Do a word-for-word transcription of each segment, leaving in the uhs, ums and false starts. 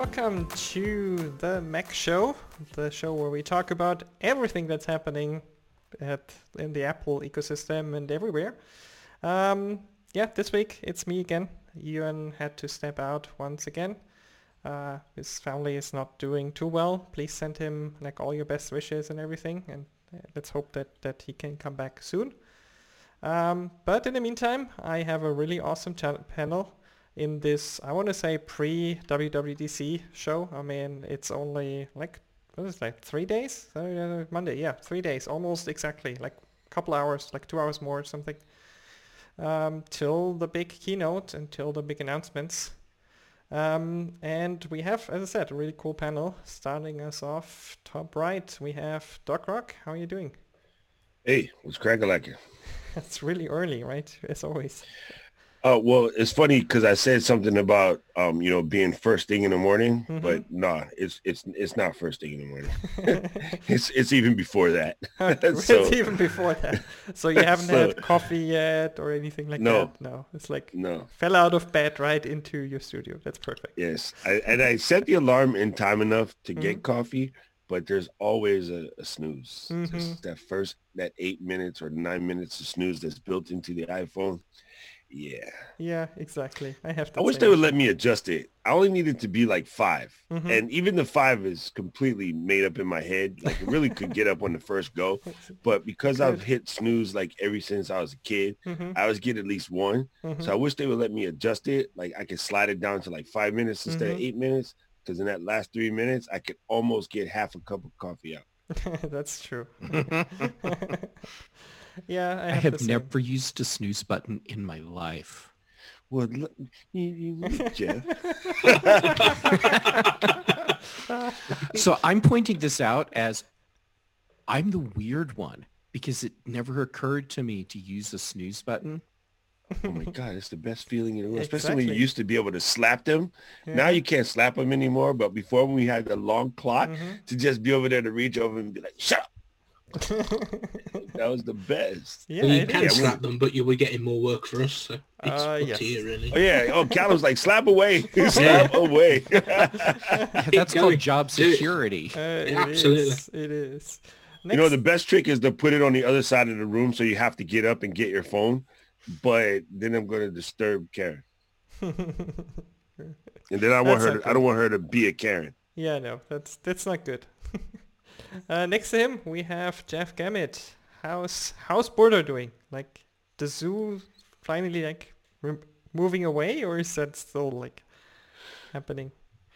welcome to the Mac Show, the show where we talk about everything that's happening at, in the Apple ecosystem and everywhere. Um, yeah, this week it's me again. Ewan had to step out once again. Uh, his family is not doing too well. Please send him like all your best wishes and everything, and uh, let's hope that, that he can come back soon. Um, but in the meantime, I have a really awesome ta- panel in this, I want to say, pre-W W D C show. I mean, it's only like, what is it, like three days? Uh, Monday, yeah, three days, almost exactly, like a couple hours, like two hours more or something, um, till the big keynote, until the big announcements. Um, and we have, as I said, a really cool panel. Starting us off top right, we have Doc Rock. How are you doing? Hey, what's cracking like it? It's really early, right? As always. Oh, well, it's funny because I said something about, um, you know, being first thing in the morning, Mm-hmm. but nah, it's it's it's not first thing in the morning. it's it's even before that. Okay, so, it's even before that. So you haven't so, had coffee yet or anything like no, that? No. It's like no, fell out of bed right into your studio. That's perfect. yes. I, and I set the alarm in time enough to Mm-hmm. get coffee, but there's always a, a snooze. Mm-hmm. Just that first, that eight minutes or nine minutes of snooze that's built into the iPhone. Yeah. Yeah, exactly. I have I that wish same they would issue. let me adjust it. I only needed to be like five. Mm-hmm. And even the five is completely made up in my head. Like it really could get up on the first go. But because I've Good. hit snooze like ever since I was a kid, Mm-hmm. I always get at least one. Mm-hmm. So I wish they would let me adjust it. Like I could slide it down to like five minutes instead Mm-hmm. of eight minutes. Because in that last three minutes, I could almost get half a cup of coffee out. That's true. Yeah, I I have, have the same. never used a snooze button in my life. Well, look, you, you, Jeff. So I'm pointing this out as I'm the weird one because it never occurred to me to use a snooze button. Oh my God, it's the best feeling in the world, especially Exactly. when you used to be able to slap them. Yeah. Now you can't slap them anymore, but before when we had the long clock Mm-hmm. to just be over there to reach over and be like, shut up. That was the best. Yeah, Well, you it can is. slap them, but you were getting more work for us, so it's Uh, up yes. to you, really. Oh yeah, oh Callum's like, slap away, slap away. That's going. called job Do it. security. Uh, it Absolutely. is. It is. Next. You know, the best trick is to put it on the other side of the room so you have to get up and get your phone, but then I'm going to disturb Karen. And then I want That's her not to, I don't want her to be a Karen. Yeah, no, that's that's not good. uh, next to him, we have Jeff Gamet. How's how's Border doing? Like, the zoo finally like re- moving away, or is that still like happening?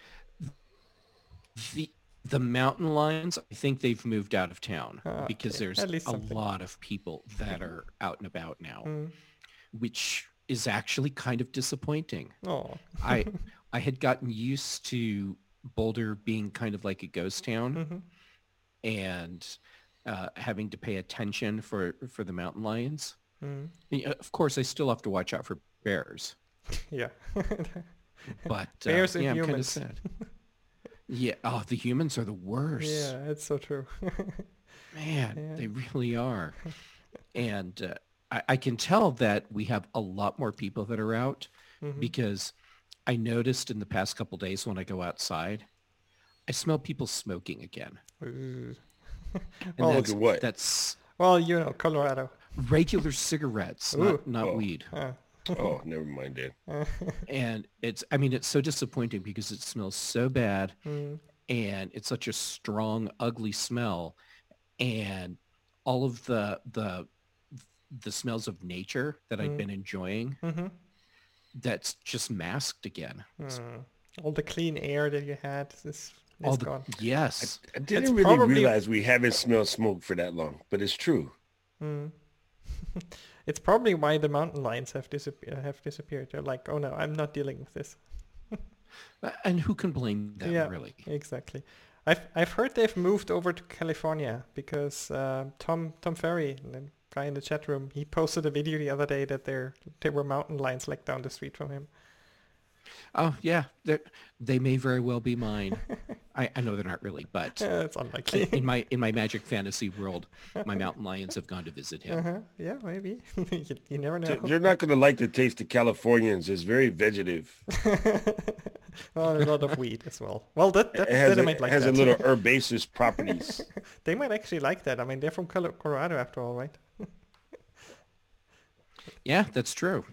The the mountain lions, I think they've moved out of town Ah, because okay. there's At least a something. lot of people that are out and about now, Mm. which is actually kind of disappointing. Oh. I I had gotten used to Boulder being kind of like a ghost town Mhm. and uh, having to pay attention for, for the mountain lions. Mm. Yeah, of course, I still have to watch out for bears, Yeah. but uh, Bears and yeah, I'm kind of humans. sad. Yeah, oh, the humans are the worst. Yeah, it's so true. Man, Yeah. they really are. And uh, I, I can tell that we have a lot more people that are out Mhm. because I noticed in the past couple days when I go outside, I smell people smoking again. Ooh. And Well, that's, Smoking what? that's Well, you know, Colorado. regular cigarettes, Ooh. not, not Oh. weed. Uh, Oh, never mind that. And it's, I mean, it's so disappointing because it smells so bad mm. and it's such a strong, ugly smell. And all of the, the, the smells of nature that I'd Mm. been enjoying, Mhm. that's just masked again. Mm. All the clean air that you had is, is All the, gone. yes. I didn't It's really probably- realize we haven't smelled smoke for that long, but it's true. Mm. It's probably why the mountain lions have disappeared. Have disappeared. They're like, oh no, I'm not dealing with this. And who can blame them, yeah, really? exactly. I've I've heard they've moved over to California because uh, Tom Tom Ferry, the guy in the chat room, he posted a video the other day that there there were mountain lions like down the street from him. Oh yeah, they they may very well be mine. I, I know they're not really, but Yeah, it's unlikely. in my in my magic fantasy world, my mountain lions have gone to visit him. Uh-huh. Yeah, maybe. you, you never know. You're not going to like the taste of Californians. It's very vegetative. Well, a lot of weed as well. Well, that, that, It has, they a, might like has a that. little herbaceous properties. They might actually like that. I mean, they're from Colo- Colorado after all, right? Yeah, that's true.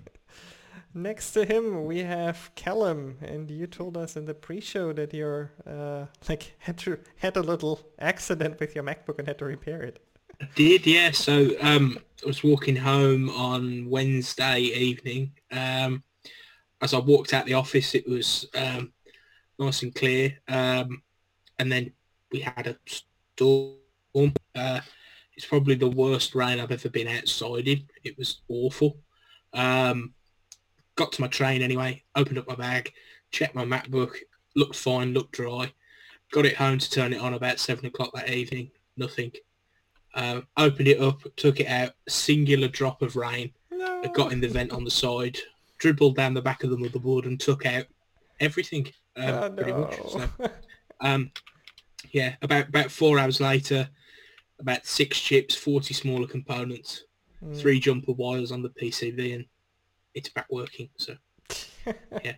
Next to him, we have Callum, and you told us in the pre-show that you're uh, like had to had a little accident with your MacBook and had to repair it. I did, yeah. So um, I was walking home on Wednesday evening. Um, as I walked out the office, it was um, nice and clear. Um, and then we had a storm. Uh, it's probably the worst rain I've ever been outside in. It was awful. Um, got to my train anyway, opened up my bag, checked my MacBook, looked fine, looked dry. Got it home to turn it on about seven o'clock that evening. Nothing. Um, opened it up, took it out, singular drop of rain. No. I got in the vent on the side, dribbled down the back of the motherboard and took out everything, um, Oh, pretty much. no. So, um, yeah, about, about four hours later, about six chips, forty smaller components, Mm. three jumper wires on the P C B, and it's back working. So, yeah.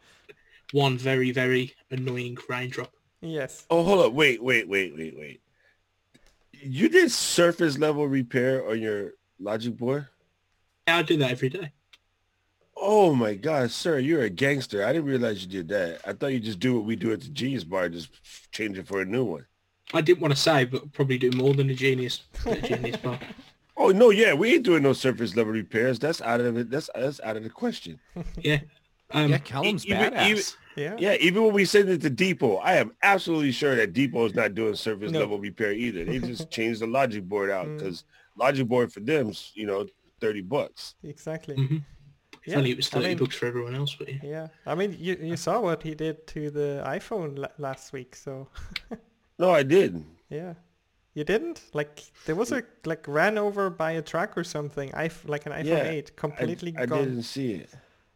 One very, very annoying raindrop. Yes. Oh, hold up. Wait, wait, wait, wait, wait. You did surface level repair on your Logic board? Yeah, I do that every day. Oh my God, sir, you're a gangster. I didn't realize you did that. I thought you just do what we do at the Genius Bar, just change it for a new one. I didn't want to say, but probably do more than a Genius, a Genius Bar. Oh no, yeah, we ain't doing no surface level repairs. That's out of it. That's that's out of the question. Yeah. Um, Yeah, Callum's even- badass. even- Yeah. Yeah, even when we send it to Depot, I am absolutely sure that Depot is not doing surface No. level repair either. They just changed the Logic board out Mm. because Logic board for them's, you know, thirty bucks. Exactly. Mhm. If Yeah, only it was I thirty mean- bucks for everyone else, but yeah. Yeah. I mean, you you saw what he did to the iPhone la- last week, so No, I didn't. yeah. You didn't? Like there was a like ran over by a truck or something. I like an iPhone Yeah, eight, completely I, I gone. didn't see it.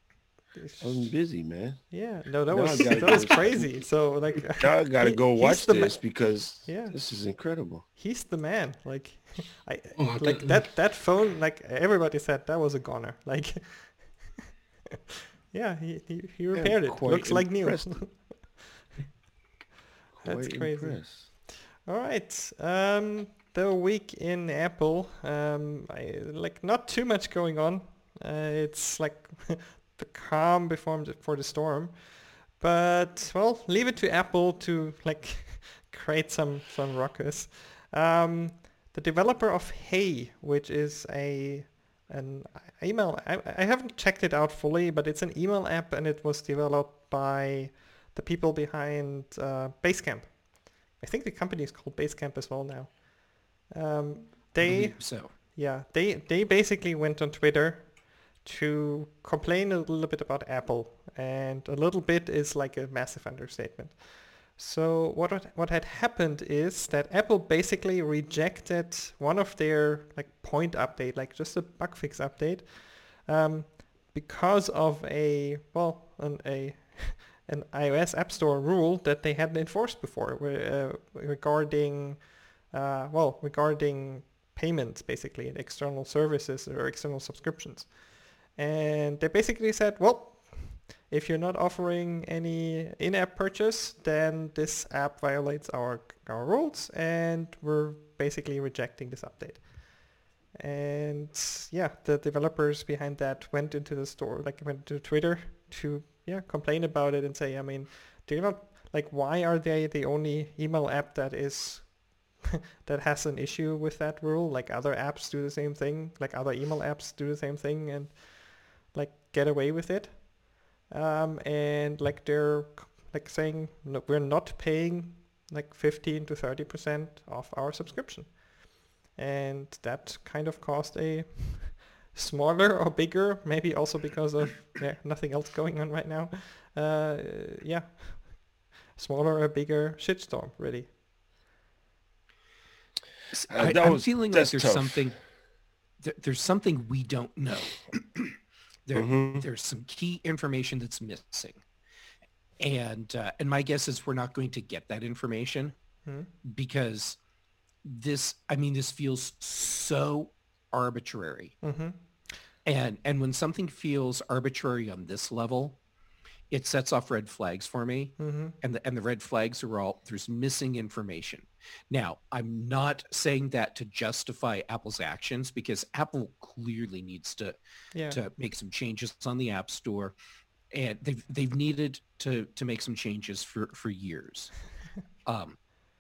I was busy, man. Yeah. No, that Now was I gotta that was go- crazy. So like Now I gotta he- go he's watch the ma- this because Yeah. this is incredible. he's the man. Like I Oh, I like don't- that that phone. Like everybody said, that was a goner. Like yeah, he he, he repaired it. quite Looks like new. impressed. That's Quite crazy. impressed. All right. Um, the week in Apple, um, I, like not too much going on. Uh, it's like the calm before the, for the storm. But well, leave it to Apple to like create some some ruckus. Um, the developer of Hey, which is a an email, I, I haven't checked it out fully, but it's an email app and it was developed by the people behind uh, Basecamp. I think the company is called Basecamp as well now. Um, they, Believe so yeah, they they basically went on Twitter to complain a little bit about Apple, and a little bit is like a massive understatement. So what what, what had happened is that Apple basically rejected one of their like point update, like just a bug fix update, um, because of a well an a an iOS App Store rule that they hadn't enforced before, uh, regarding uh, well regarding payments, basically, and external services or external subscriptions. And they basically said, well, if you're not offering any in-app purchase, then this app violates our our rules, and we're basically rejecting this update. And yeah, the developers behind that went into the store, like went to Twitter to yeah complain about it and say, I mean, do you not like why are they the only email app that is that has an issue with that rule? Like other apps do the same thing, like other email apps do the same thing, and like get away with it. Um, and like they're like saying, no, we're not paying like fifteen to thirty percent of our subscription. And that kind of caused a smaller or bigger, maybe also because of yeah, nothing else going on right now. Uh, yeah, smaller or bigger shitstorm, really. Uh, I, that I'm was- feeling like that's there's tough. something there, there's something we don't know. There, Mm-hmm. there's some key information that's missing. And uh, and my guess is we're not going to get that information Hmm. because this, I mean, this feels so arbitrary. Mm-hmm. And and when something feels arbitrary on this level, it sets off red flags for me. Mm-hmm. And the, and the red flags are all, there's missing information. Now, I'm not saying that to justify Apple's actions because Apple clearly needs to, Yeah. to make some changes on the App Store. And they've, they've needed to, to make some changes for, for years. Um,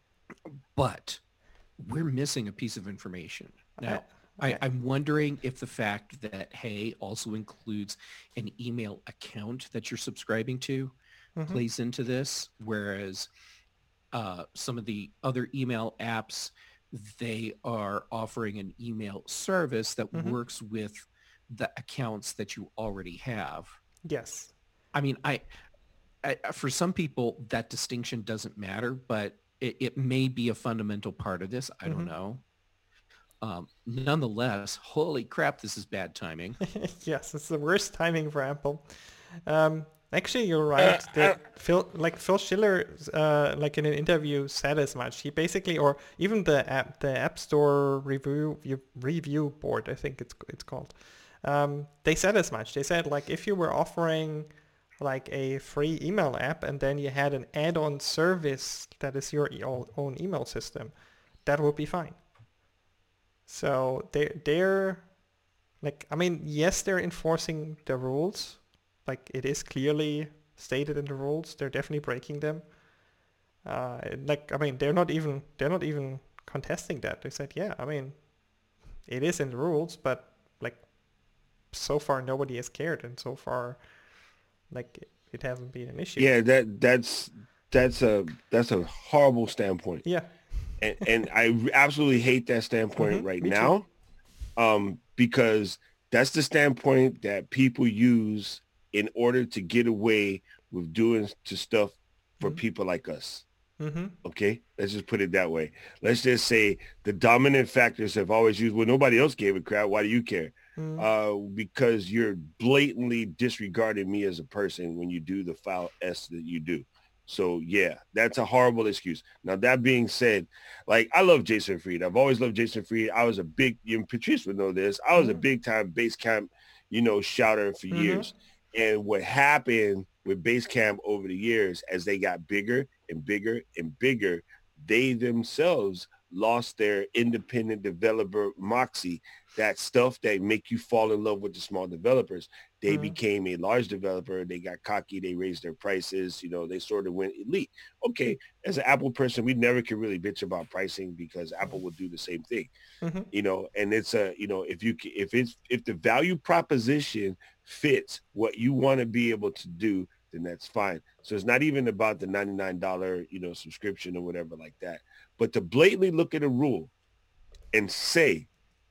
but we're missing a piece of information. Now, I, I'm wondering if the fact that Hey also includes an email account that you're subscribing to Mm-hmm. plays into this, whereas uh, some of the other email apps, they are offering an email service that Mhm. works with the accounts that you already have. Yes. I mean, I, I for some people that distinction doesn't matter, but it, it may be a fundamental part of this. I Mhm. don't know. Um, nonetheless, holy crap, this is bad timing. Yes, it's the worst timing for Apple. Um, actually, you're right. that Phil, like Phil Schiller, uh, like in an interview, said as much. He basically, or even the app, the App Store review you- review board, I think it's it's called. Um, they said as much. They said like if you were offering like a free email app and then you had an add-on service that is your e- own email system, that would be fine. So they they're like, I mean, yes, they're enforcing the rules. Like it is clearly stated in the rules. They're definitely breaking them. Uh, like I mean, they're not even they're not even contesting that. They said, yeah, I mean, it is in the rules, but like so far nobody has cared, and so far, like it, it hasn't been an issue. Yeah, that that's that's a that's a horrible standpoint. Yeah. And and I absolutely hate that standpoint Mhm, right me too. now. Um, because that's the standpoint that people use in order to get away with doing to stuff for Mhm. people like us. Mm-hmm. Okay, let's just put it that way. Let's just say the dominant factors have always used, well, nobody else gave a crap. Why do you care? Mm-hmm. Uh, because you're blatantly disregarding me as a person when you do the foul S that you do. So yeah, that's a horrible excuse. Now that being said, like I love Jason Fried. I've always loved Jason Fried. I was a big, you know, Patrice would know this. I was a Mhm. big time Basecamp, you know, shouter for Mhm. years. And what happened with Basecamp over the years, as they got bigger and bigger and bigger, they themselves lost their independent developer moxie, that stuff that make you fall in love with the small developers. They Mhm. became a large developer. They got cocky. They raised their prices. You know, they sort of went elite. Okay, as an Apple person, we never can really bitch about pricing because Apple will do the same thing. Mhm. You know, and it's a, you know, if you, c- if it's, if the value proposition fits what you want to be able to do, then that's fine. So it's not even about the ninety-nine dollars, you know, subscription or whatever like that. But to blatantly look at a rule and say,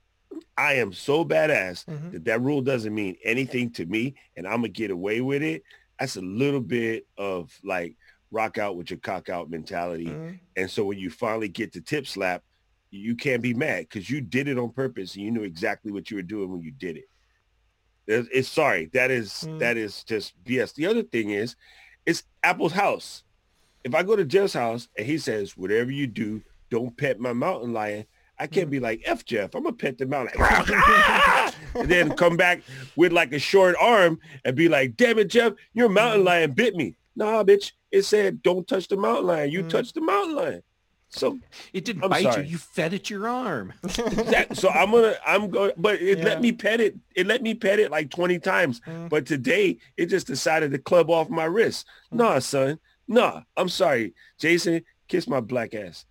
I am so badass Mhm. that that rule doesn't mean anything to me and I'm going to get away with it. That's a little bit of like rock out with your cock out mentality. Mhm. And so when you finally get the tip slap, you can't be mad because you did it on purpose and you knew exactly what you were doing when you did it. It's, it's sorry. That is, Mm. that is just B S. The other thing is, it's Apple's house. If I go to Jeff's house and he says, whatever you do, don't pet my mountain lion, I can't Mm. be like, F Jeff, I'm going to pet the mountain lion. And then come back with like a short arm and be like, damn it, Jeff, your mountain Mm. lion bit me. Nah, bitch. It said, don't touch the mountain lion. You Mm. touched the mountain lion. So It didn't I'm bite sorry. you. You fed it your arm. that, so I'm gonna I'm going but it Yeah. let me pet it. It let me pet it like twenty times. Mm. But today it just decided to club off my wrist. Mm. Nah, son. Nah. I'm sorry. Jason, kiss my black ass.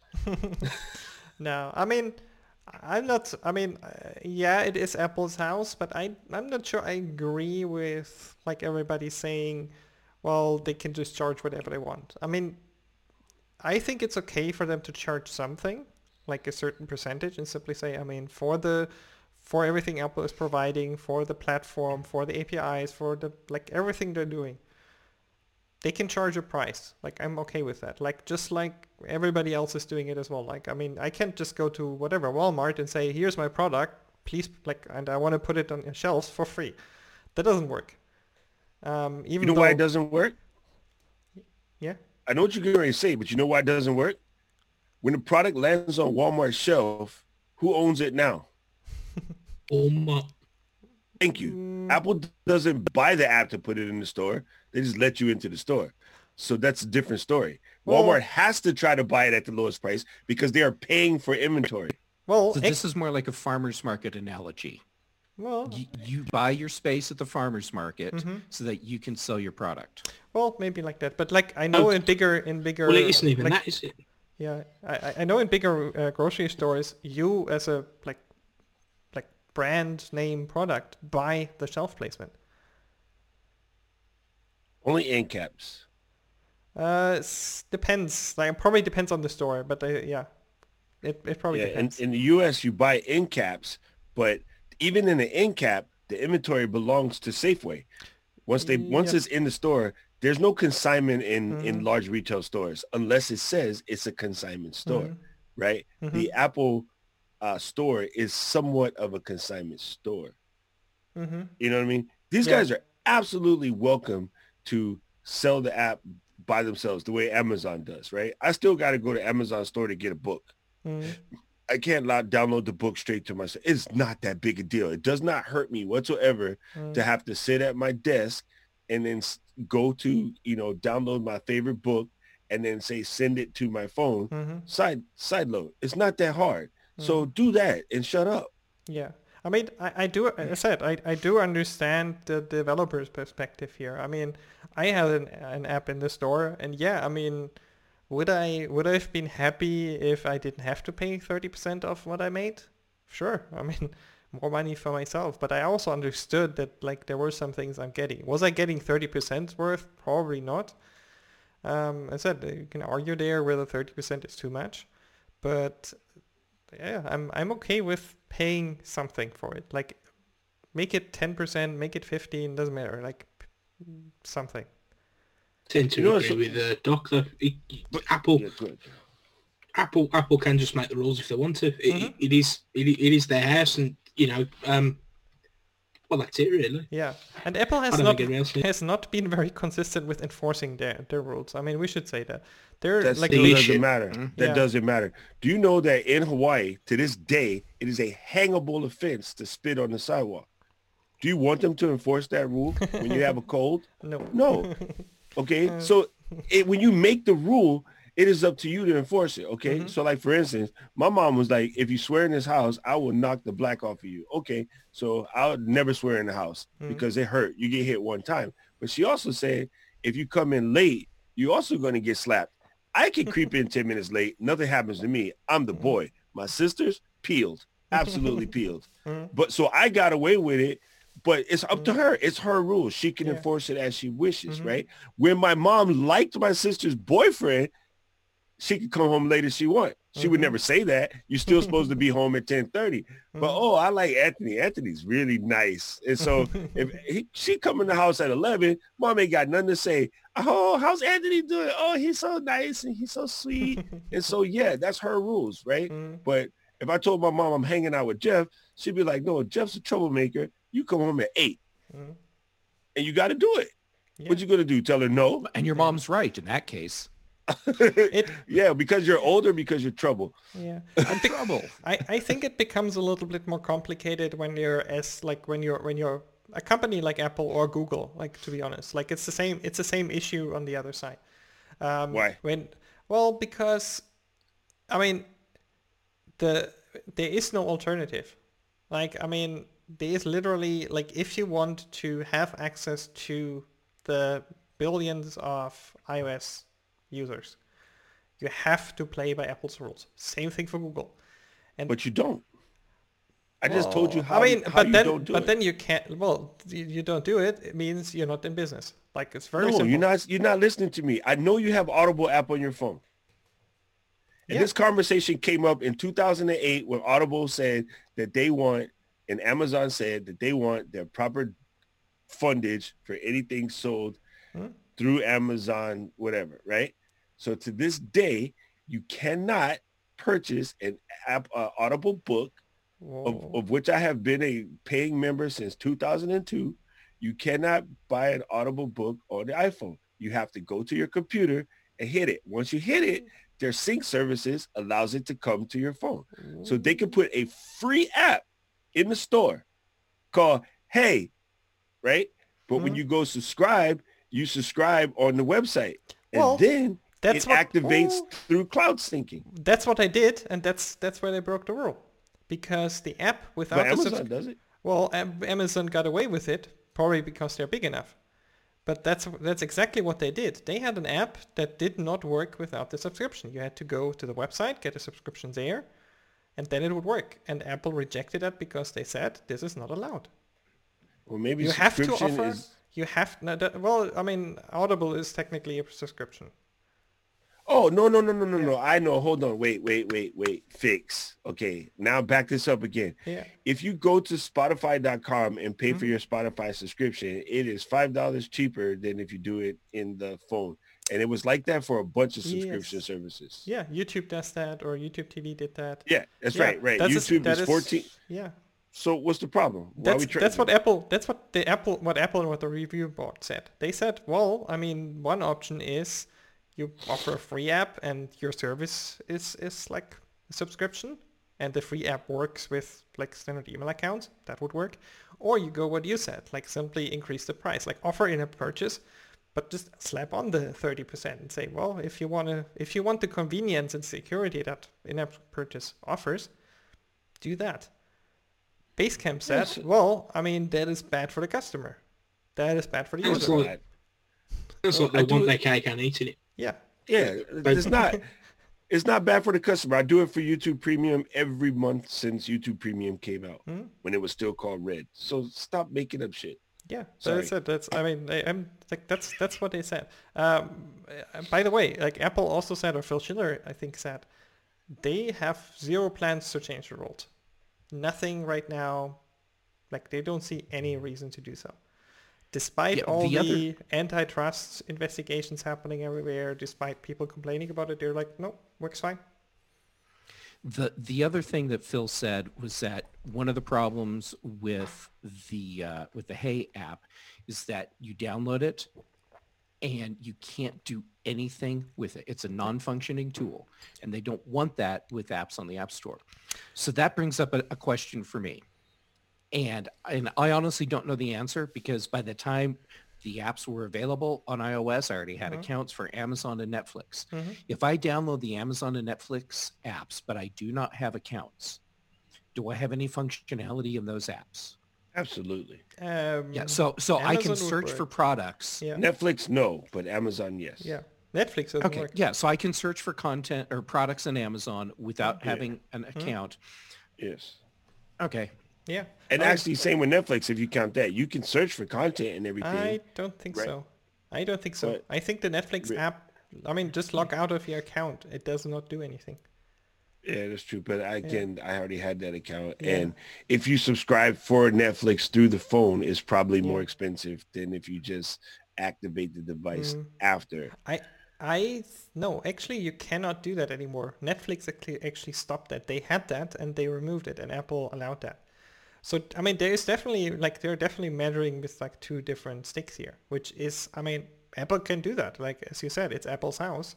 No, I mean, I'm not. I mean, uh, yeah, it is Apple's house, but I I'm not sure I agree with like everybody saying, well, they can just charge whatever they want. I mean, I think it's okay for them to charge something, like a certain percentage, and simply say, I mean, for the for everything Apple is providing, for the platform, for the A P Is, for the like everything they're doing, they can charge a price. Like I'm okay with that. Like just like everybody else is doing it as well. Like I mean, I can't just go to whatever Walmart and say, here's my product, please, like, and I want to put it on your shelves for free. That doesn't work. Um, even You know though, why it doesn't work? yeah. I know what you're going to say, but you know why it doesn't work? When the product lands on Walmart's shelf, who owns it now? Walmart. Thank you. Mm, Apple doesn't buy the app to put it in the store. They just let you into the store. So that's a different story. Well- Walmart has to try to buy it at the lowest price because they are paying for inventory. well, So ex- this is more like a farmer's market analogy. well, You, you buy your space at the farmer's market Mm-hmm. so that you can sell your product. well, maybe like that. But like I know Oh. in bigger, in bigger, Well, it isn't even like, that, is it? yeah, I, I- I know in bigger uh, grocery stores, you as a like like brand name product buy the shelf placement. Only end caps. Uh, s- depends. Like probably depends on the store, but uh, yeah, it it probably Yeah, in, depends. in the U S, you buy end caps, but even in the end cap, the inventory belongs to Safeway. Once they once Yep. it's in the store, there's no consignment in, Mm-hmm. in large retail stores unless it says it's a consignment store, Mm-hmm. right? The Apple uh, store is somewhat of a consignment store. Mm-hmm. You know what I mean? These Yeah. guys are absolutely welcome to sell the app by themselves the way Amazon does, right? I still got to go to Amazon store to get a book. Mm-hmm. I can't lo- download the book straight to myself. It's not that big a deal. It does not hurt me whatsoever Mm. to have to sit at my desk and then s- go to, you know, download my favorite book and then say, send it to my phone. Mm-hmm. Side, side load. It's not that hard. So do that and shut up. Yeah. I mean, I, I do, as I said, I, I do understand the developer's perspective here. I mean, I have an, an app in the store and yeah, I mean, would I, would I have been happy if I didn't have to pay thirty percent of what I made? Sure. I mean, more money for myself, but I also understood that like there were some things I'm getting. Was I getting thirty percent worth? Probably not. Um, as I said, you can argue there whether thirty percent is too much, but yeah, I'm I'm okay with paying something for it. Like, make it ten percent, make it fifteen, doesn't matter. Like, something. Tend to You know, agree so- with the doc though. It- Apple, Yeah, good. Apple, Apple can just make the rules if they want to. It, Mhm. it is, it, it is their house, and you know, um, well, that's it really. Yeah, and Apple I has don't not think anyone else needs- has not been very consistent with enforcing their their rules. I mean, we should say that they're That like still they doesn't should. matter. That Yeah. doesn't matter. Do you know that in Hawaii, to this day, it is a hangable offense to spit on the sidewalk? Do you want them to enforce that rule when you have a cold? no, No. Okay. So it, when you make the rule, it is up to you to enforce it. Okay. So like, for instance, my mom was like, if you swear in this house, I will knock the black off of you. Okay. So I'll never swear in the house because it hurt. You get hit one time. But she also said, if you come in late, you're also going to get slapped. I can creep in ten minutes late. Nothing happens to me. I'm the boy. My sisters peeled, absolutely peeled. But so I got away with it. But it's up to her. It's her rules. She can Yeah. enforce it as she wishes, right? When my mom liked my sister's boyfriend, she could come home late as she want. She would never say that. You're still supposed to be home at ten thirty. But, oh, I like Anthony. Anthony's really nice. And so if he, she come in the house at eleven, mom ain't got nothing to say. Oh, how's Anthony doing? Oh, he's so nice and he's so sweet. And so, yeah, that's her rules, right? But if I told my mom I'm hanging out with Jeff, she'd be like, no, Jeff's a troublemaker. You come home at eight. And you got to do it. What you going to do? Tell her no? And your mom's right in that case. It Yeah, because you're older, because you're trouble. yeah. Trouble. I, I think it becomes a little bit more complicated when you're as like when you're when you're a company like Apple or Google, like to be honest. Like it's the same it's the same issue on the other side. Um, Why? When well because I mean the there is no alternative. Like I mean there is literally like if you want to have access to the billions of iOS users, you have to play by Apple's rules. Same thing for Google. But you don't. I just told you how, I mean, how but you then, don't do but it. then you can't. Well, you, you don't do it. It means you're not in business. Like it's very no, simple. you're not. You're not listening to me. I know you have Audible app on your phone. And Yeah. this conversation came up in two thousand eight when Audible said that they want, and Amazon said that they want their proper fundage for anything sold Hmm? through Amazon, whatever, right? So to this day, you cannot purchase an app, uh, Audible book, of, Whoa. of which I have been a paying member since two thousand two. You cannot buy an Audible book on the iPhone. You have to go to your computer and hit it. Once you hit it, their sync services allows it to come to your phone. So they can put a free app in the store called Hey, right? But mm-hmm. when you go subscribe, you subscribe on the website. And well, then that's it what, activates oh, through cloud syncing. That's what I did, and that's that's where they broke the rule. Because the app without but the Amazon subs- does it. Well, Amazon got away with it, probably because they're big enough. But that's that's exactly what they did. They had an app that did not work without the subscription. You had to go to the website, get a subscription there, and then it would work. And Apple rejected that because they said this is not allowed. Well, maybe you have to offer. Is... You have no. That, well, I mean, Audible is technically a subscription. Oh no no no no no yeah. no! I know. Hold on. Wait wait wait wait. Fix. Okay. Now back this up again. Yeah. If you go to Spotify dot com and pay mm-hmm. for your Spotify subscription, it is five dollars cheaper than if you do it in the phone. And it was like that for a bunch of subscription yes. services. Yeah, YouTube does that, or YouTube T V did that. Yeah, that's yeah, right. Right. That's YouTube a, is fourteen. Yeah. So what's the problem? Why that's are we tra- that's what Apple. That's what the Apple. What Apple and what the review board said. They said, well, I mean, one option is you offer a free app and your service is, is like a subscription, and the free app works with like standard email accounts. That would work. Or you go what you said, like simply increase the price, like offer in-app purchase, but just slap on the thirty percent and say, well, if you want to, if you want the convenience and security that in-app purchase offers, do that. Basecamp said, yes. well, I mean, that is bad for the customer. That is bad for the user. Like, it's like they want their cake and eating it. Yeah. Yeah. It's not it's not bad for the customer. I do it for YouTube Premium every month since YouTube Premium came out mm-hmm. when it was still called Red. So stop making up shit. Yeah, so that's it. That's I mean, I, I'm like that's that's what they said. Um, by the way, like Apple also said, or Phil Schiller, I think said, they have zero plans to change the rules. Nothing right now. Like they don't see any reason to do so. Despite yeah, all the, the other... antitrust investigations happening everywhere, despite people complaining about it, they're like, no, works fine. The the other thing that Phil said was that one of the problems with the uh, with the Hey app is that you download it and you can't do anything with it. It's a non-functioning tool, and they don't want that with apps on the App Store. So that brings up a, a question for me. And and I honestly don't know the answer because by the time the apps were available on iOS, I already had mm-hmm. accounts for Amazon and Netflix. Mm-hmm. If I download the Amazon and Netflix apps, but I do not have accounts, do I have any functionality in those apps? Absolutely. Um, yeah. So so Amazon I can search for products. Yeah. Netflix, no, but Amazon, yes. Yeah. Netflix doesn't okay. work. Yeah. So I can search for content or products in Amazon without yeah. having an account. Mm-hmm. Yes. Okay. Yeah. And oh. actually, same with Netflix, if you count that. You can search for content and everything. I don't think right? so. I don't think so. But, I think the Netflix app, I mean, just log out of your account. It does not do anything. Yeah, that's true. But again, yeah. I already had that account. Yeah. And if you subscribe for Netflix through the phone, it's probably more yeah. expensive than if you just activate the device mm. after. I... I no, actually you cannot do that anymore. Netflix actually actually stopped that. They had that and they removed it, and Apple allowed that. So I mean, there is definitely like they're definitely measuring with like two different sticks here, which is I mean, Apple can do that. Like as you said, it's Apple's house.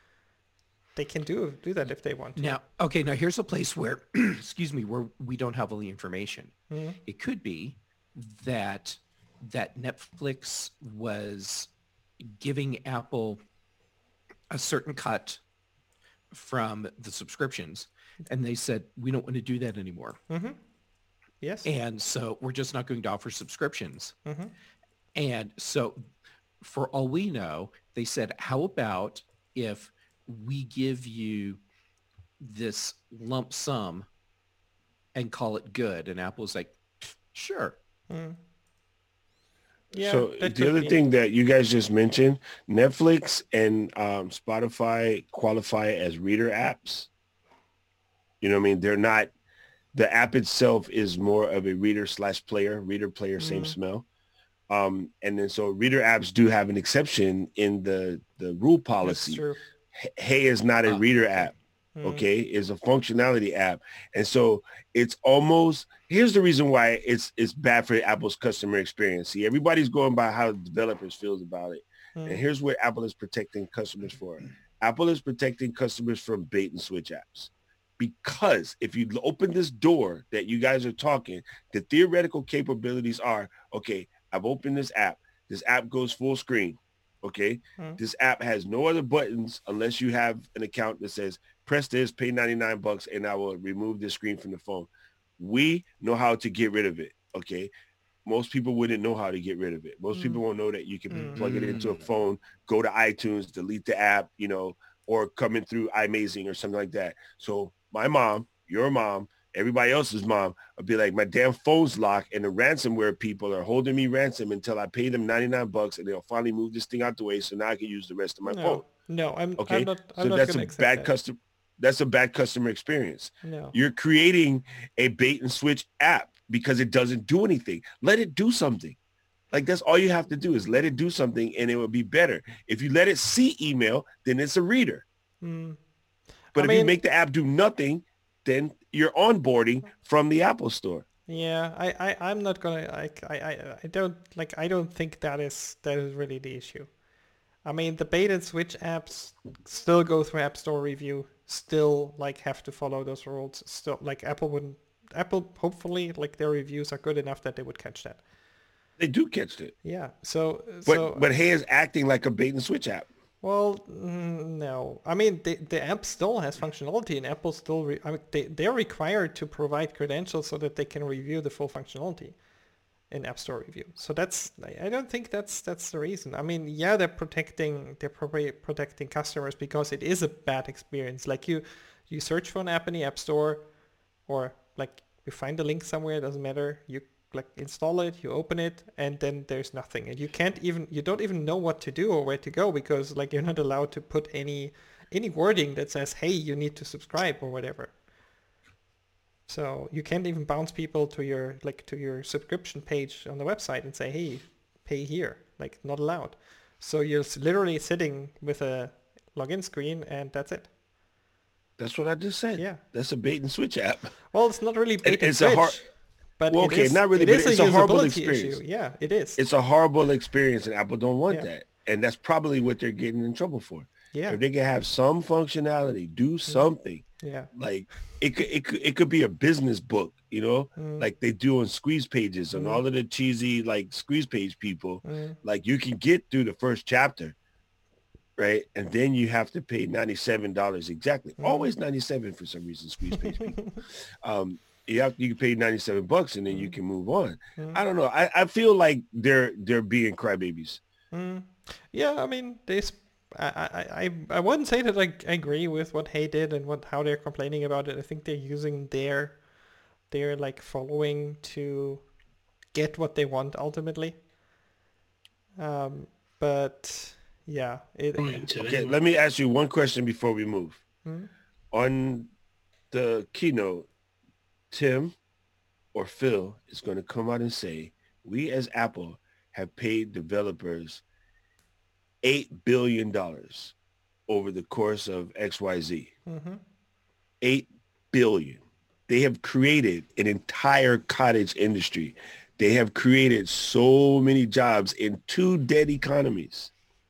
They can do do that if they want to. Now, okay, now here's a place where, excuse me, where we don't have all the information. Mm-hmm. It could be that that Netflix was giving Apple a certain cut from the subscriptions, and they said, we don't want to do that anymore. Mm-hmm. Yes. And so we're just not going to offer subscriptions. Mm-hmm. And so for all we know, they said, how about if we give you this lump sum and call it good? And Apple's like, sure. Mm. Yeah, so the other be. thing that you guys just mentioned, Netflix and um, Spotify qualify as reader apps. You know what I mean? They're not, the app itself is more of a reader slash player, reader player, mm-hmm. same smell. Um, and then so reader apps do have an exception in the, the rule policy. That's true. Hey is not a uh, reader app. okay, is a functionality app. And so it's almost, here's the reason why it's it's bad for Apple's customer experience. See, everybody's going by how developers feels about it. Mm. And here's where Apple is protecting customers for. Apple is protecting customers from bait and switch apps. Because if you open this door that you guys are talking, the theoretical capabilities are, okay, I've opened this app. This app goes full screen. Okay. Mm. This app has no other buttons unless you have an account that says, press this, pay ninety-nine bucks, and I will remove this screen from the phone. We know how to get rid of it. Okay. Most people wouldn't know how to get rid of it. Most Mm. people won't know that you can Mm. plug it into a phone, go to iTunes, delete the app, you know, or coming through iMazing or something like that. So my mom, your mom, everybody else's mom would be like, my damn phone's locked and the ransomware people are holding me ransom until I pay them ninety-nine bucks and they'll finally move this thing out the way so now I can use the rest of my no, phone. no, I'm, Okay. I'm not. I'm so not that's gonna a accept bad that. customer. That's a bad customer experience. No. You're creating a bait and switch app because it doesn't do anything. Let it do something. Like that's all you have to do is let it do something and it will be better. If you let it see email, then it's a reader. Mm. But I if mean, you make the app do nothing, then you're onboarding from the Apple Store. yeah, I, I, I'm not gonna. Like, I, I, I don't like. I don't think that is that is really the issue. I mean, the bait and switch apps still go through App Store review. Still, like, have to follow those rules. Still, like, Apple wouldn't. Apple, hopefully, like, their reviews are good enough that they would catch that. They do catch it. Yeah. So, But so. but Hey is acting like a bait and switch app. Well, mm, no. I mean, the the app still has functionality, and Apple still. Re- I mean, they they're required to provide credentials so that they can review the full functionality in App Store review. So that's. I I don't think that's that's the reason. I mean, yeah, they're protecting they're probably protecting customers because it is a bad experience. Like you, you search for an app in the App Store, or like you find a link somewhere. It doesn't matter. You like install it, you open it, and then there's nothing, and you can't even you don't even know what to do or where to go because like you're not allowed to put any any wording that says, hey, you need to subscribe or whatever. So you can't even bounce people to your like to your subscription page on the website and say, hey, pay here. Like, not allowed. So you're s- literally sitting with a login screen and that's it. That's what I just said. Yeah. That's a bait and switch app. Well, it's not really bait and it's a switch. hor- But Well, it okay, is, not really, it but is it's a a horrible usability experience. issue. Yeah, it is. It's a horrible experience, and Apple don't want Yeah. that. And that's probably what they're getting in trouble for. Yeah. If they can have some functionality, do something. Yeah. Like it could, it could, it could be a business book, you know, Mm. like they do on squeeze pages and Mm. all of the cheesy like squeeze page people. Mm. Like you can get through the first chapter, right? And then you have to pay ninety-seven dollars exactly. Mm. Always ninety-seven for some reason, squeeze page people. Um, you have you can pay ninety-seven bucks and then you can move on. Mm. I don't know. I, I feel like they're they're being crybabies. Mm. Yeah, I mean, this. I, I, I I wouldn't say that I agree with what Hey did and what how they're complaining about it. I think they're using their their like following to get what they want ultimately. Um, but yeah, it. Trying to, Okay, anyway. let me ask you one question before we move. Hmm? On the keynote, Tim or Phil is going to come out and say, we as Apple have paid developers eight billion dollars over the course of X Y Z. Mm-hmm. eight billion dollars. They have created an entire cottage industry. They have created so many jobs in two dead economies.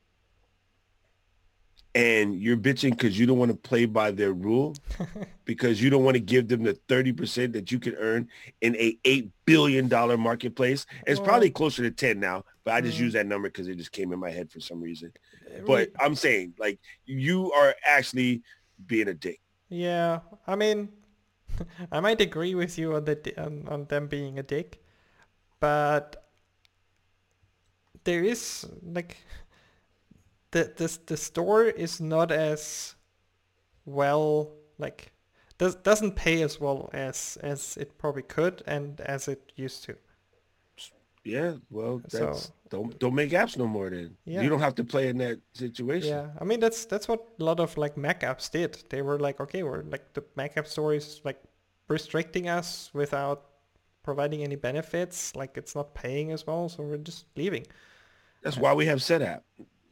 And you're bitching because you don't want to play by their rule, because you don't want to give them the thirty percent that you can earn in a eight billion dollars marketplace. It's Well- probably closer to ten now, but I just Mm. use that number because it just came in my head for some reason. It But really- I'm saying, like, you are actually being a dick. yeah, I mean, I might agree with you on the di- on, on them being a dick, but there is like the the the store is not as well like does doesn't pay as well as as it probably could and as it used to. Yeah, well, that's So- don't don't make apps no more then. Yeah. You don't have to play in that situation. Yeah, I mean that's that's what a lot of like Mac apps did. They were like, okay, we're like the Mac app store is like restricting us without providing any benefits. Like it's not paying as well, so we're just leaving. That's why we have SetApp.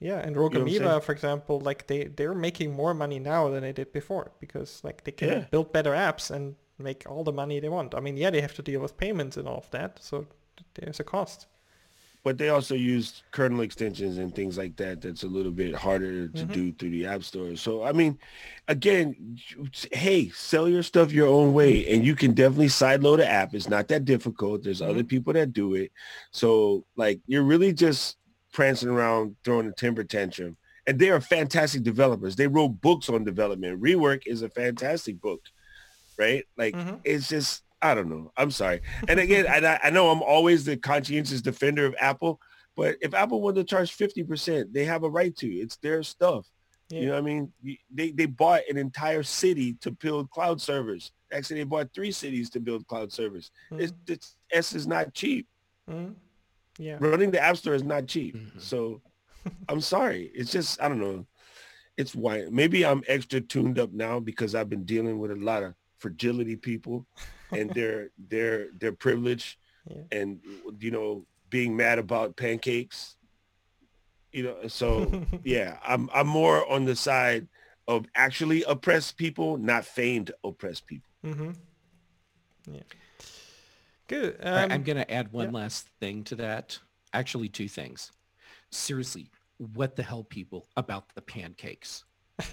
Yeah, and You know what I'm saying? Rogamiva, for example, like they they're making more money now than they did before because like they can Yeah. build better apps and make all the money they want. I mean, yeah, they have to deal with payments and all of that, so there's a cost. But they also use kernel extensions and things like that. That's a little bit harder to Mhm. do through the app store. So, I mean, again, hey, sell your stuff your own way, and you can definitely sideload an app. It's not that difficult. There's other Mhm. people that do it. So, like, you're really just prancing around throwing a temper tantrum. And they are fantastic developers. They wrote books on development. Rework is a fantastic book, right? Like, Mhm. it's just, I don't know. I'm sorry. And again, I, I know I'm always the conscientious defender of Apple, but if Apple wanted to charge fifty percent, they have a right to. It's their stuff. You Yeah. know what I mean? You- They, they bought an entire city to build cloud servers. Actually, they bought three cities to build cloud servers. It's, Mhm. it's, S is not cheap. Mhm. Yeah. Running the App Store is not cheap. Mhm. So I'm sorry. It's just, I don't know. It's why maybe I'm extra tuned up now because I've been dealing with a lot of fragility people and their their their privilege Yeah. and you know being mad about pancakes. You know, so yeah, I'm I'm more on the side of actually oppressed people, not feigned oppressed people. Mm-hmm. Yeah. Good. All right, I'm Um, going to add one yeah. last thing to that. Actually, two things. Seriously, what the hell, people, about the pancakes?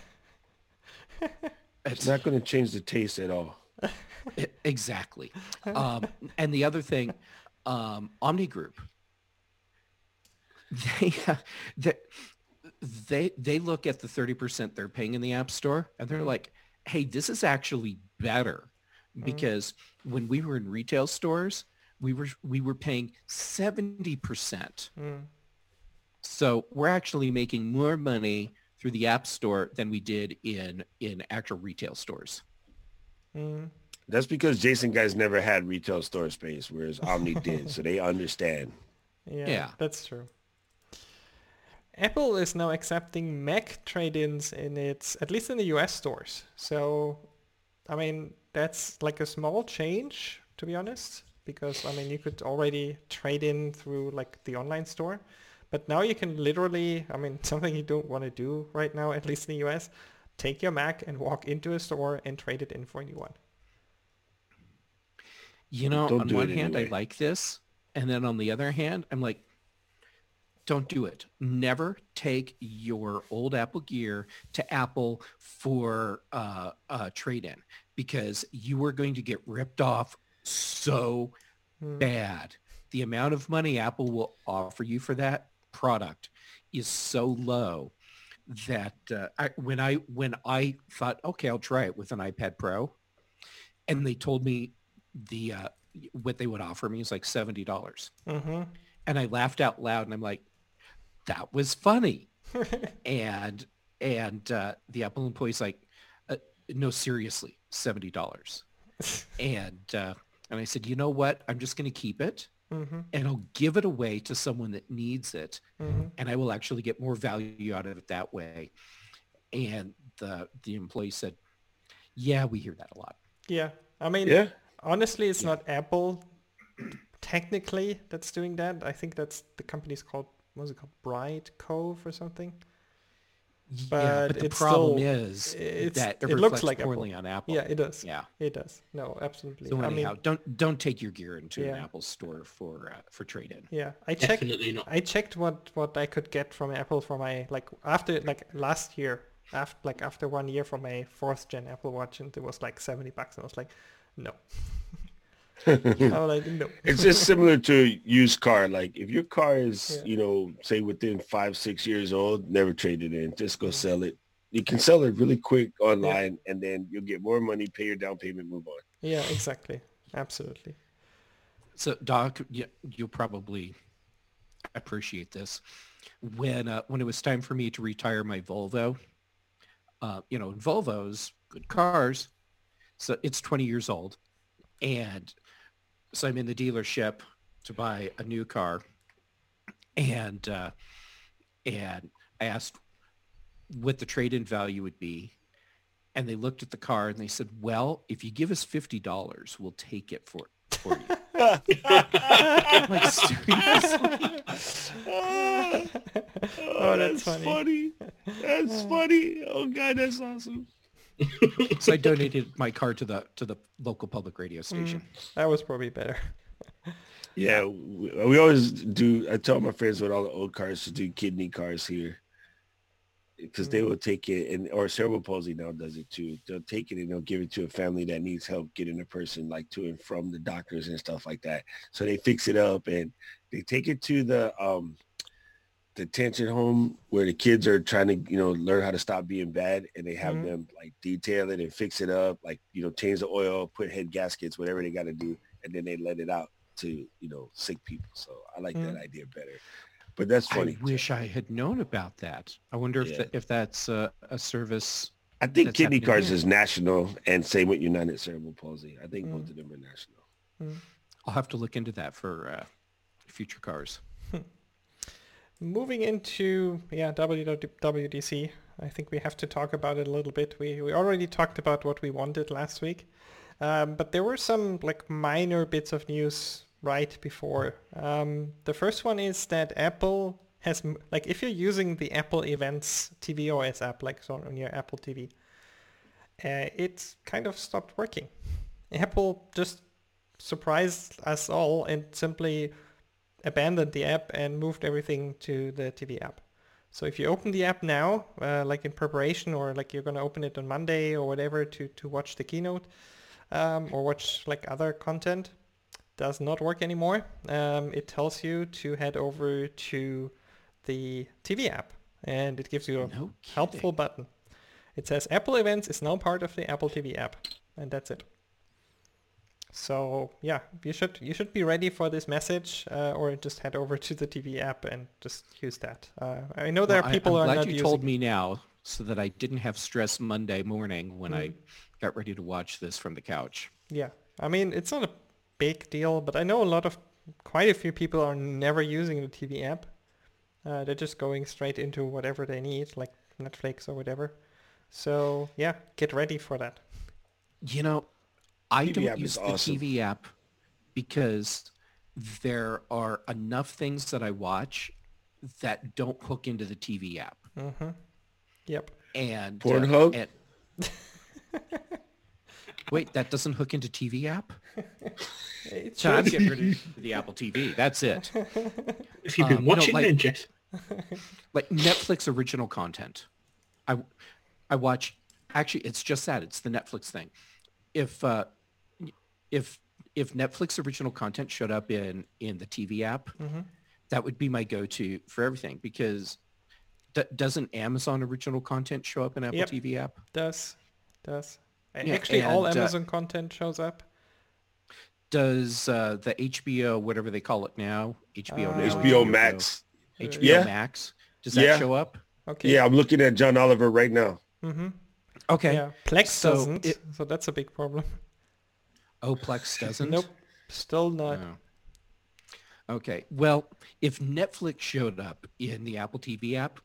It's It's not going to change the taste at all. e- exactly. Um, and the other thing, um, Omni Group, they, they they they look at the thirty percent they're paying in the App Store and they're Mm. like, hey, this is actually better because when we were in retail stores, we were we were paying seventy percent. Mm. So we're actually making more money through the App Store than we did in in actual retail stores. Mm. That's because Jason guys never had retail store space, whereas Omni did, so they understand. Yeah, Yeah. that's true. Apple is now accepting Mac trade-ins in its, at least in the U S stores. So, I mean, that's like a small change, to be honest, because, I mean, you could already trade in through like the online store. But now you can literally, I mean, something you don't want to do right now, at least in the U S, take your Mac and walk into a store and trade it in for a new one. You know, Don't on do one it hand, I anyway. like this. And then on the other hand, I'm like, don't do it. Never take your old Apple gear to Apple for uh, uh, trade-in because you are going to get ripped off so Hmm. bad. The amount of money Apple will offer you for that product is so low that uh, I, when I when I thought, okay, I'll try it with an iPad Pro, and they told me the uh, what they would offer me is like seventy dollars, Mm-hmm. and I laughed out loud, and I'm like, that was funny. and and uh, the Apple employee's like, uh, no, seriously, seventy dollars. and uh, and I said, you know what? I'm just going to keep it, Mm-hmm. and I'll give it away to someone that needs it, Mm-hmm. and I will actually get more value out of it that way. And the the employee said, yeah, we hear that a lot. Yeah. I mean, Yeah. honestly, it's Yeah. not Apple technically that's doing that. I think that's the company's called, what was it called? Bright Cove or something. Yeah, But but the it's problem still- is it's- that it, it looks reflects like Apple. poorly on Apple. Yeah, it does. Yeah. It does. No, absolutely. So I anyhow, mean, don't don't take your gear into an Yeah. Apple store for uh, for trade-in. yeah, I checked. Definitely not. I checked what what I could get from Apple for my like after like last year after like after one year for my fourth gen Apple Watch, and it was like seventy bucks. And I was like, no. I was like, no. It's just similar to a used car. Like if your car is, Yeah. you know, say within five, six years old, never trade it in. Just go Yeah. sell it. You can sell it really quick online and then you'll get more money, pay your down payment, move on. Yeah, exactly. Absolutely. So Doc, you, you'll probably appreciate this. When uh, when it was time for me to retire my Volvo, uh, you know, Volvos, good cars, so it's twenty years old, and so I'm in the dealership to buy a new car, and uh, and I asked what the trade-in value would be, and they looked at the car and they said, "Well, if you give us fifty dollars, we'll take it for for you." Like, seriously? oh, Oh, that's that's funny. funny. That's funny. Oh God, that's awesome. So I donated my car to the to the local public radio station. That was probably better. Yeah, we, we always do. I tell my friends with all the old cars to do kidney cars here, because they will take it, and or cerebral palsy now does it too. They'll take it and they'll give it to a family that needs help getting a person like to and from the doctors and stuff like that. So they fix it up and they take it to the um the detention home where the kids are trying to, you know, learn how to stop being bad, and they have Mhm. them like detail it and fix it up, like, you know, change the oil, put head gaskets, whatever they got to do, and then they let it out to, you know, sick people. So I like Mhm. that idea better. But that's funny. I wish I had known about that. I wonder if Yeah. that, if that's a, a service. I think that's kidney happening cars here. is national, and same with United Cerebral Palsy. I think Mm. both of them are national. I'll have to look into that for uh, future cars. Moving into yeah W W D C, I think we have to talk about it a little bit. We we already talked about what we wanted last week, um, but there were some like minor bits of news right before. Um, the first one is that Apple has m- like if you're using the Apple Events T V O S app, like so on your Apple T V, uh, it kind of stopped working. Apple just surprised us all and simply abandoned the app and moved everything to the T V app. So if you open the app now, uh, like in preparation, or like you're going to open it on Monday or whatever to, to watch the keynote um, or watch like other content, does not work anymore. Um, it tells you to head over to the T V app, and it gives you a No helpful kidding. button. It says Apple Events is now part of the Apple T V app, and that's it. So yeah, you should you should be ready for this message, uh, or just head over to the T V app and just use that. Uh, I know there Well, are people I, who I'm are glad not you using. told me now, so that I didn't have stress Monday morning when I Mm. got ready to watch this from the couch. Yeah, I mean it's not a big deal, but I know a lot of quite a few people are never using the T V app. Uh, they're just going straight into whatever they need, like Netflix or whatever. So yeah, get ready for that. You know, I T V don't app use is the awesome. T V app because there are enough things that I watch that don't hook into the T V app. Mm-hmm. Yep. And Pornhub? Uh, and, wait, that doesn't hook into T V app? It So I'm should. getting rid of the Apple T V. That's it. If you've been Um, no, watching like- then, Jeff. Like Netflix original content. I I watch. Actually, it's just that. It's the Netflix thing. If uh, if if Netflix original content showed up in in the T V app, Mhm. that would be my go-to for everything, because d- doesn't Amazon original content show up in Apple Yep. T V app? Does does A- Yeah, actually all and, uh, Amazon content shows up. Does uh, the H B O, whatever they call it now, H B O Uh, now, H B O Go, Max. H B O Yeah. Max, does that Yeah. show up? Okay. Yeah, I'm looking at John Oliver right now. Mm-hmm. Okay. Yeah. Plex So doesn't, it- so that's a big problem. Oh, Plex doesn't? Nope. Still not. Oh. Okay. Well, if Netflix showed up in the Apple T V app,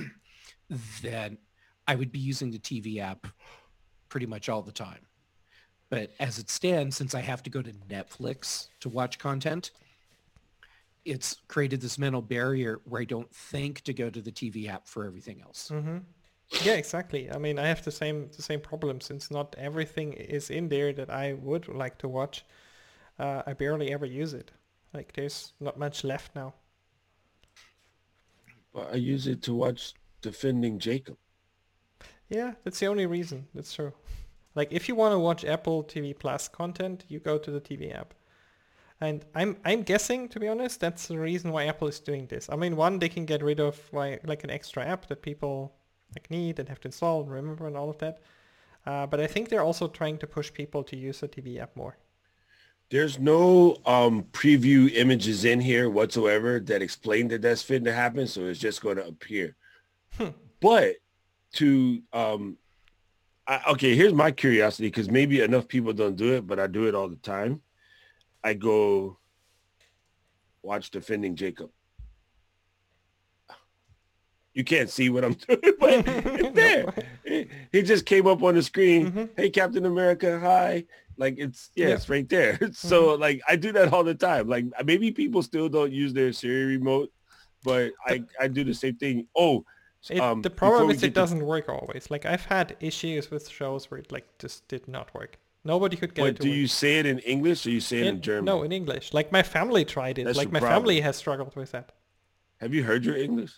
then I would be using the T V app pretty much all the time. But as it stands, since I have to go to Netflix to watch content, it's created this mental barrier where I don't think to go to the T V app for everything else. Mm-hmm. Yeah, exactly. I mean, I have the same the same problem, since not everything is in there that I would like to watch. Uh, I barely ever use it. Like, there's not much left now. But I use it to watch Defending Jacob. Yeah, that's the only reason. That's true. Like, if you want to watch Apple T V Plus content, you go to the T V app. And I'm I'm guessing, to be honest, that's the reason why Apple is doing this. I mean, one, they can get rid of why, like an extra app that people like need and have to install and remember and all of that. Uh, but I think they're also trying to push people to use the T V app more. There's no um, preview images in here whatsoever that explain that that's fitting to happen, so it's just going to appear. Hmm. But to, um, I, okay, here's my curiosity, because maybe enough people don't do it, but I do it all the time. I go watch Defending Jacob. You can't see what I'm doing, but it's there. He- He just came up on the screen. Mhm. Hey, Captain America, hi. Like it's yeah, Yeah. it's right there. So like I do that all the time. Like maybe people still don't use their Siri remote, but I I do the same thing. Oh, It, um, the before problem we is get it to- doesn't work always. Like I've had issues with shows where it like just did not work. Nobody could get What it to do work. you say it in English or you say it in, In- German? No, in English. Like my family tried it. That's like the my problem. family has struggled with that. Have you heard your English?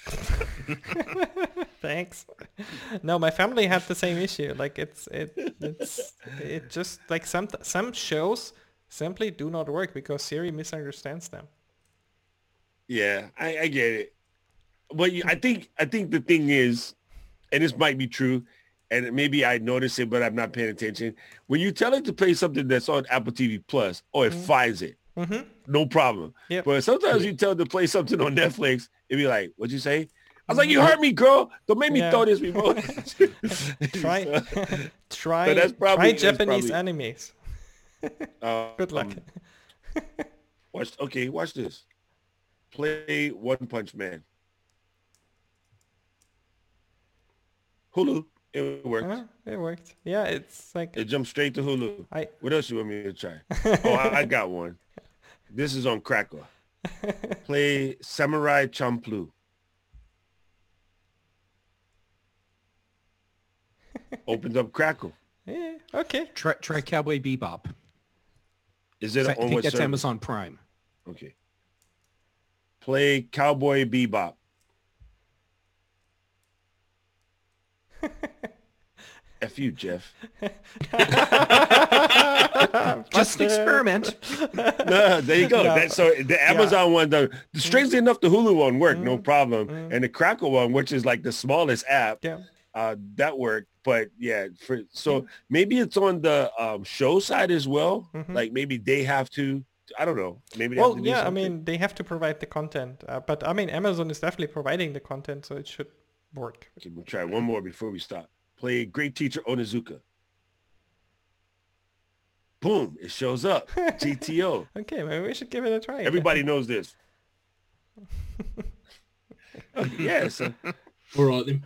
Thanks. No, my family had the same issue. Like it's it it's it just like some some shows simply do not work because Siri misunderstands them. Yeah, I, I get it. But you, I think I think the thing is, and this might be true, and maybe I notice it, but I'm not paying attention. When you tell it to play something that's on Apple T V Plus, oh, it finds it. Mm-hmm. No problem. Yep. But sometimes you tell it to play something on Netflix, it'd be like, what'd you say? I was like, you heard me, girl. Don't make me Yeah. throw this remote. Try try So that's probably- try that's Japanese probably- animes. Uh, Good luck. um, watch. Okay, watch this. Play One Punch Man. Hulu. It worked. Uh, it worked. Yeah, it's like It jumped straight to Hulu. I What else you want me to try? Oh, I, I got one. This is on Crackle. Play Samurai Champloo. Opens up Crackle. yeah, okay. Try, try Cowboy Bebop. Is it I on think what that's service? Amazon Prime. Okay. Play Cowboy Bebop. F you, Jeff. Just experiment. No, there you go. No. That, so the Amazon one, the, strangely enough, the Hulu one worked, no problem. And the Crackle one, which is like the smallest app, Yeah. uh, that worked. But yeah, for so maybe it's on the um, show side as well. Like maybe they have to. I don't know. Maybe they Well, have to do yeah, I something. mean, they have to provide the content, uh, but I mean, Amazon is definitely providing the content, so it should work. Okay, we'll try one more before we stop. Play Great Teacher Onizuka. Boom! It shows up. G T O. Okay, maybe we should give it a try. Everybody knows this. Yeah. So, All right then.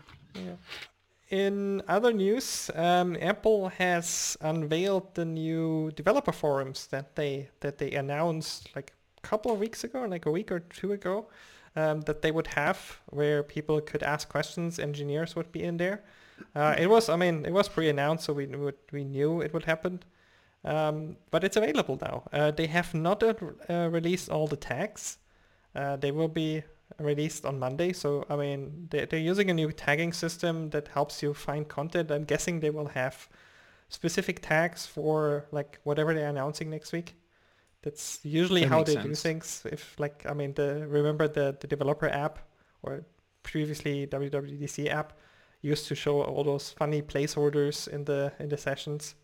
In other news, um, Apple has unveiled the new developer forums that they that they announced like a couple of weeks ago, like a week or two ago, um, that they would have, where people could ask questions. Engineers would be in there. Uh, it was, I mean, it was pre-announced, so we would, we knew it would happen. Um, but it's available now. Uh, they have not uh, uh, released all the tags. Uh, they will be released on Monday. So, I mean, they, they're using a new tagging system that helps you find content. I'm guessing they will have specific tags for like whatever they're announcing next week. That's usually That how makes they do sense. things. If like, I mean, the remember the, the developer app or previously W W D C app used to show all those funny placeholders in the in the sessions.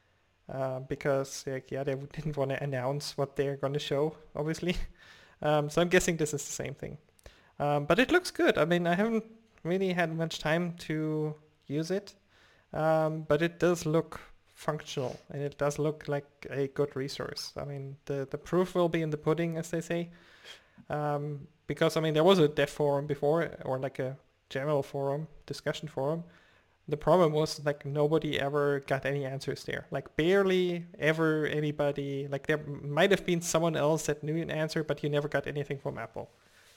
Uh, because like, yeah, they didn't want to announce what they're going to show, obviously. Um, so I'm guessing this is the same thing. Um, but it looks good. I mean, I haven't really had much time to use it, um, but it does look functional and it does look like a good resource. I mean, the, the proof will be in the pudding, as they say. Um, because, I mean, there was a dev forum before, or like a general forum, discussion forum. The problem was like nobody ever got any answers there. Like barely ever anybody, like there might have been someone else that knew an answer, but you never got anything from Apple.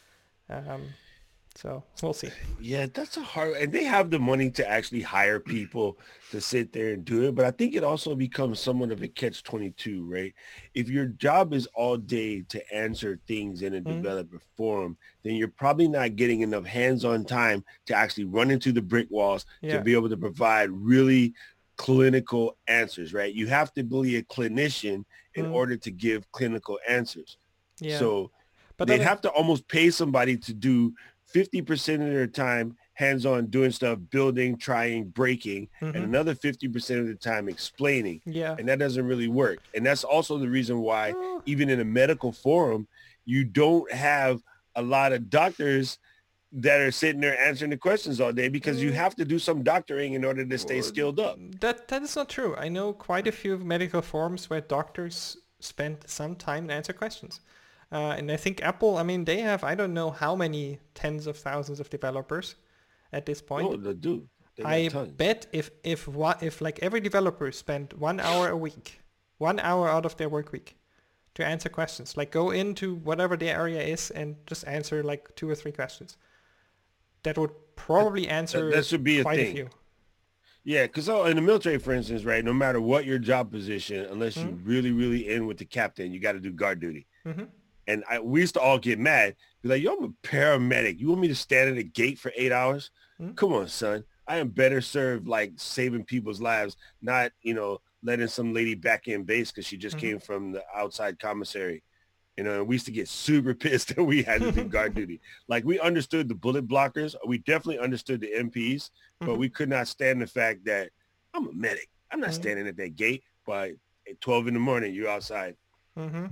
Um, so we'll see. yeah, that's a hard, and they have the money to actually hire people to sit there and do it. But I think it also becomes somewhat of a catch twenty-two, right? If your job is all day to answer things in a Mhm. developer forum, then you're probably not getting enough hands-on time to actually run into the brick walls Yeah. to be able to provide really clinical answers, right? You have to be a clinician in Mm. order to give clinical answers. Yeah. So but I they'd mean- have to almost pay somebody to do fifty percent of their time hands-on doing stuff, building, trying, breaking, Mhm. and another fifty percent of the time explaining. yeah. And that doesn't really work. And that's also the reason why Oh. even in a medical forum, you don't have a lot of doctors that are sitting there answering the questions all day because you Mm. have to do some doctoring in order to stay skilled up. That that is not true. I know quite a few medical forums where doctors spend some time to answer questions. Uh, and I think Apple, I mean, they have, I don't know how many tens of thousands of developers at this point. Oh, they do. They got I tons. bet if if what if like every developer spent one hour a week, one hour out of their work week, to answer questions, like go into whatever their area is and just answer like two or three questions, that would probably answer that should be a quite a, thing. few. Yeah, because in the military, for instance, right, no matter what your job position, unless Mhm. you really, really in with the captain, you got to do guard duty. hmm And I, we used to all get mad. Be like, yo, I'm a paramedic. You want me to stand at a gate for eight hours? Mhm. Come on, son. I am better served like saving people's lives, not, you know, letting some lady back in base because she just Mhm. came from the outside commissary. You know, and we used to get super pissed that we had to do guard duty. Like we understood the bullet blockers. We definitely understood the M Ps, but Mhm. we could not stand the fact that I'm a medic. I'm not Mhm. standing at that gate, but at twelve in the morning, you're outside. hmm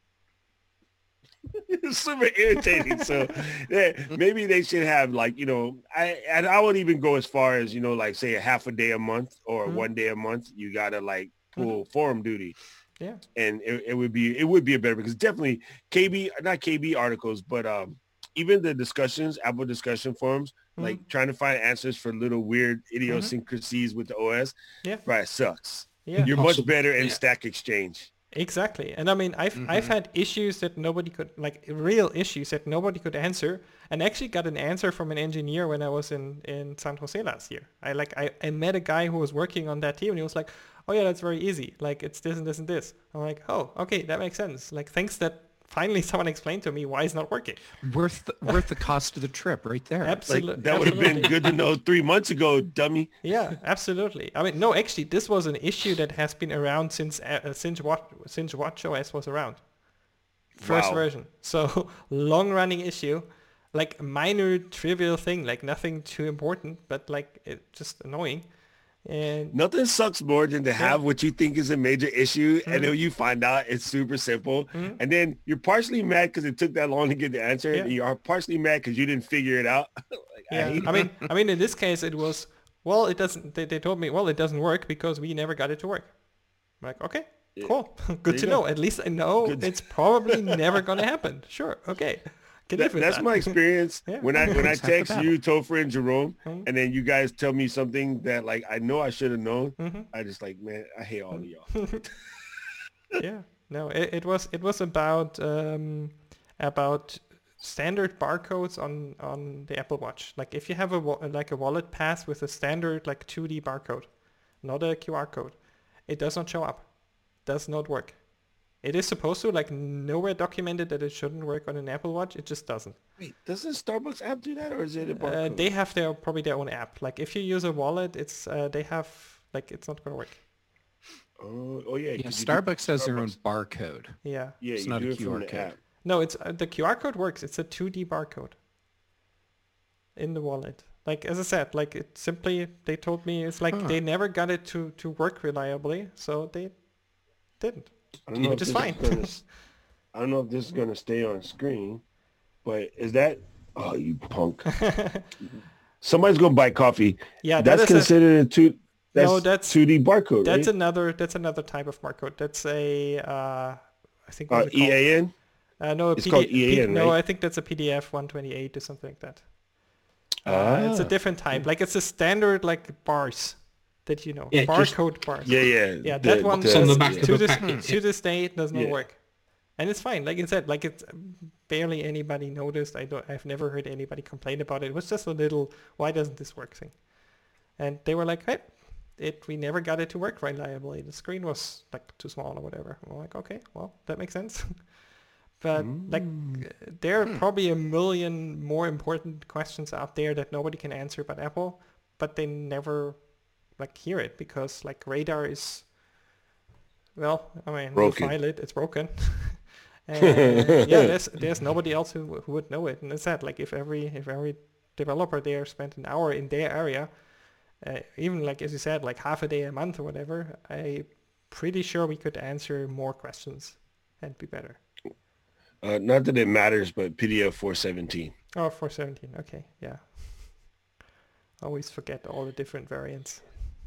It's super irritating. So yeah, maybe they should have like, you know, I and I would even go as far as, you know, like say a half a day a month or Mhm. one day a month. You got to like pull forum duty. Yeah. And it, it would be it would be a better because definitely K B, not K B articles, but um even the discussions, Apple discussion forums, Mhm. like trying to find answers for little weird idiosyncrasies with the O S, Yeah. right, sucks. Yeah. You're much Impossible. better in Yeah. Stack Exchange. Exactly. And I mean, I've I've Mhm. had issues that nobody could, like real issues that nobody could answer, and actually got an answer from an engineer when I was in, in San Jose last year. I like I, I met a guy who was working on that team, and he was like, oh yeah, that's very easy. Like it's this and this and this. I'm like, oh, okay, that makes sense. Like thanks that finally someone explained to me why it's not working. Worth the, worth the cost of the trip right there. Like Absolutely. that would have been good to know three months ago, dummy. Yeah, absolutely. I mean, no, actually, this was an issue that has been around since uh, since what since WatchOS was around, first Wow. version. So long-running issue, like minor trivial thing, like nothing too important, but like it just annoying. And Nothing sucks more than to have what you think is a major issue, and Mhm. then you find out it's super simple, Mhm. and then you're partially mad because it took that long to get the answer, Yeah. and you're partially mad because you didn't figure it out. Like, I yeah, hate I mean, I mean, in this case, it was well, it doesn't. They, they told me, well, it doesn't work because we never got it to work. I'm like, okay, Yeah. cool, There good you to go. know. At least I know Good. it's probably never gonna happen. Sure, okay, can That- live with that's that. my experience Yeah. when I when I That's half the text battle. you, Topher, and Jerome, Mhm. and then you guys tell me something that like I know I should have known. Mhm. I just like, man, I hate all of y'all. Yeah, no, it, it was it was about um, about standard barcodes on on the Apple Watch. Like if you have a wa- like a wallet pass with a standard like two D barcode, not a Q R code, it does not show up. Does not work. It is supposed to, like nowhere documented that it shouldn't work on an Apple Watch. It just doesn't. Wait, doesn't Starbucks app do that, or is it a Uh, barcode? they have their probably their own app. Like if you use a wallet, it's uh, they have like it's not gonna work. oh, oh yeah, Yeah, 'cause you do- Starbucks has their own Starbucks- barcode. Yeah. Yeah, It's you not do a it Q R from the code. app. No, it's uh, the Q R code works. It's a two D barcode in the wallet. Like as I said, like it simply they told me it's like Huh. they never got it to to work reliably, so they didn't. I don't know Which if is this fine. gonna s- I don't know if this is gonna stay on screen, but is that? Oh, you punk! Somebody's gonna buy coffee. Yeah, that that's is a, considered a two. That's, No, that's- two D barcode, that's right? another that's another type of barcode. That's a uh, I think Uh, what's it called? E A N. Uh, no, a It's P D- called E A N, P- No, right? I think that's a P D F one twenty-eight or something like that. Uh, It's a Ah. different type. Like it's a standard like bars that you know, Yeah, just- barcode bars. Yeah, yeah. Yeah, that the- one the- It's on the does- back yeah. of to a this packet. to this day it does not Yeah. work, and it's fine. Like I said, like it's barely anybody noticed. I don't. I've never heard anybody complain about it. It was just a little why doesn't this work thing, and they were like, hey, it we never got it to work reliably. The screen was like too small or whatever. I'm like, okay, well that makes sense. But like uh, there are probably a million more important questions out there that nobody can answer but Apple, but they never like hear it because like radar is well, I mean, Broken. you file it, it's broken. And yeah, there's there's nobody else who who would know it. And it's that like if every if every developer there spent an hour in their area, uh, even like as you said, like half a day a month or whatever, I pretty sure we could answer more questions and be better. Uh, not that it matters, but P D F four seventeen. Oh, four seventeen. Okay, yeah. Always forget all the different variants.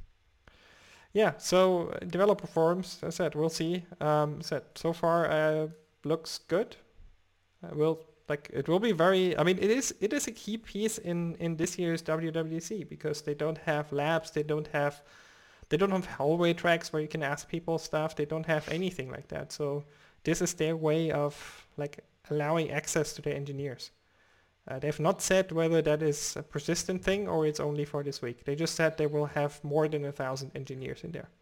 Yeah, so uh, developer forums, as I said, we'll see. Um, said so far uh, looks good. Uh, we'll Like it will be very. I mean, it is it is a key piece in in this year's W W C because they don't have labs. They don't have they don't have hallway tracks where you can ask people stuff. They don't have anything like that. So this is their way of like allowing access to the engineers. Uh, they've not said whether that is a persistent thing or it's only for this week. They just said they will have more than a thousand engineers in there.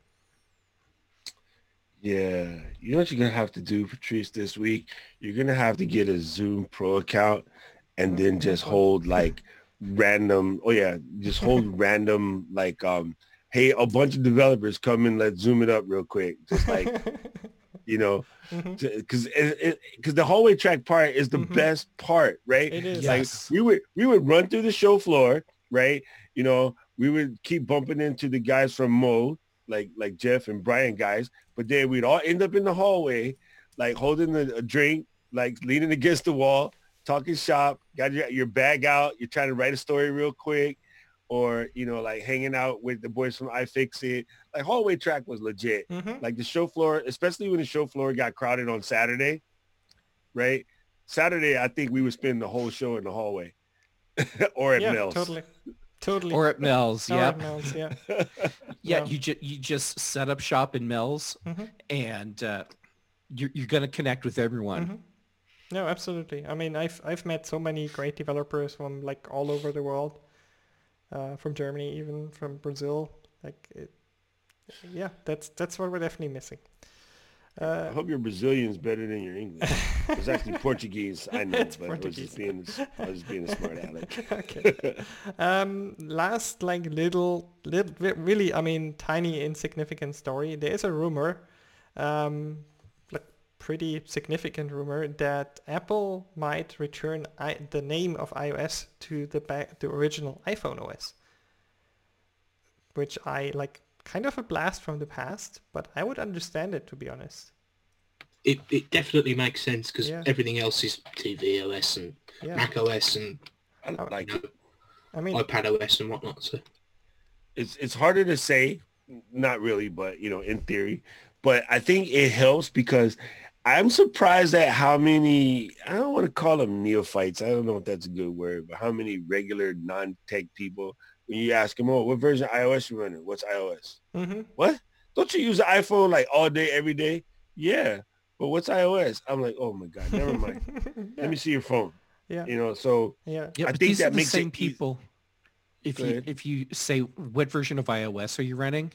Yeah, you know what you're gonna have to do, Patrice, this week? You're gonna have to get a Zoom Pro account and then just hold like random. Oh yeah, just hold random like um. Hey, a bunch of developers come in. Let's zoom it up real quick. Just like you know, because mm-hmm. because the hallway track part is the mm-hmm. best part, right? It is. Like Yes. we would we would run through the show floor, right? You know, we would keep bumping into the guys from Mo, like like Jeff and Brian guys, but then we'd all end up in the hallway, like holding a, a drink, like leaning against the wall, talking shop, got your, your bag out, you're trying to write a story real quick, or, you know, like hanging out with the boys from iFixit. Like hallway track was legit. Mm-hmm. Like the show floor, especially when the show floor got crowded on Saturday, right? Saturday, I think we would spend the whole show in the hallway or at yeah, Mel's. totally. Totally. Or at Mel's, Or yeah. at Mel's, yeah. Yeah, Yeah. you just you just set up shop in Mel's, Mm-hmm. and uh, you're you're gonna connect with everyone. Mm-hmm. No, absolutely. I mean, I've I've met so many great developers from like all over the world, uh, from Germany, even from Brazil. Like, it, yeah, that's that's what we're definitely missing. Uh, I hope your Brazilian's better than your English. It's actually Portuguese, I know, It's but I was Portuguese. just being I was just being a smart aleck. okay. Um, last like little, little, really, I mean, tiny insignificant story. There is a rumor, um, like pretty significant rumor that Apple might return I- the name of iOS to the back, the original iPhone O S, which I like. Kind of a blast from the past, but I would understand it, to be honest. It it definitely makes sense because Yeah. everything else is T V O S and Yeah. Mac O S and I like you know, it. I mean, iPad O S and whatnot. So It's it's harder to say, not really, but you know, in theory. But I think it helps because I'm surprised at how many, I don't want to call them neophytes. I don't know if that's a good word, but how many regular non-tech people, when you ask them, oh, what version of iOS you running? What's iOS? mm-hmm. What? Don't you use the iPhone like all day, every day? Yeah. But what's iOS? I'm like, oh my God, never mind. yeah. Let me see your phone. yeah, You know, so yeah. Yeah, I but think these that are the makes it same easy. people. If Go you ahead. if you say what version of iOS are you running,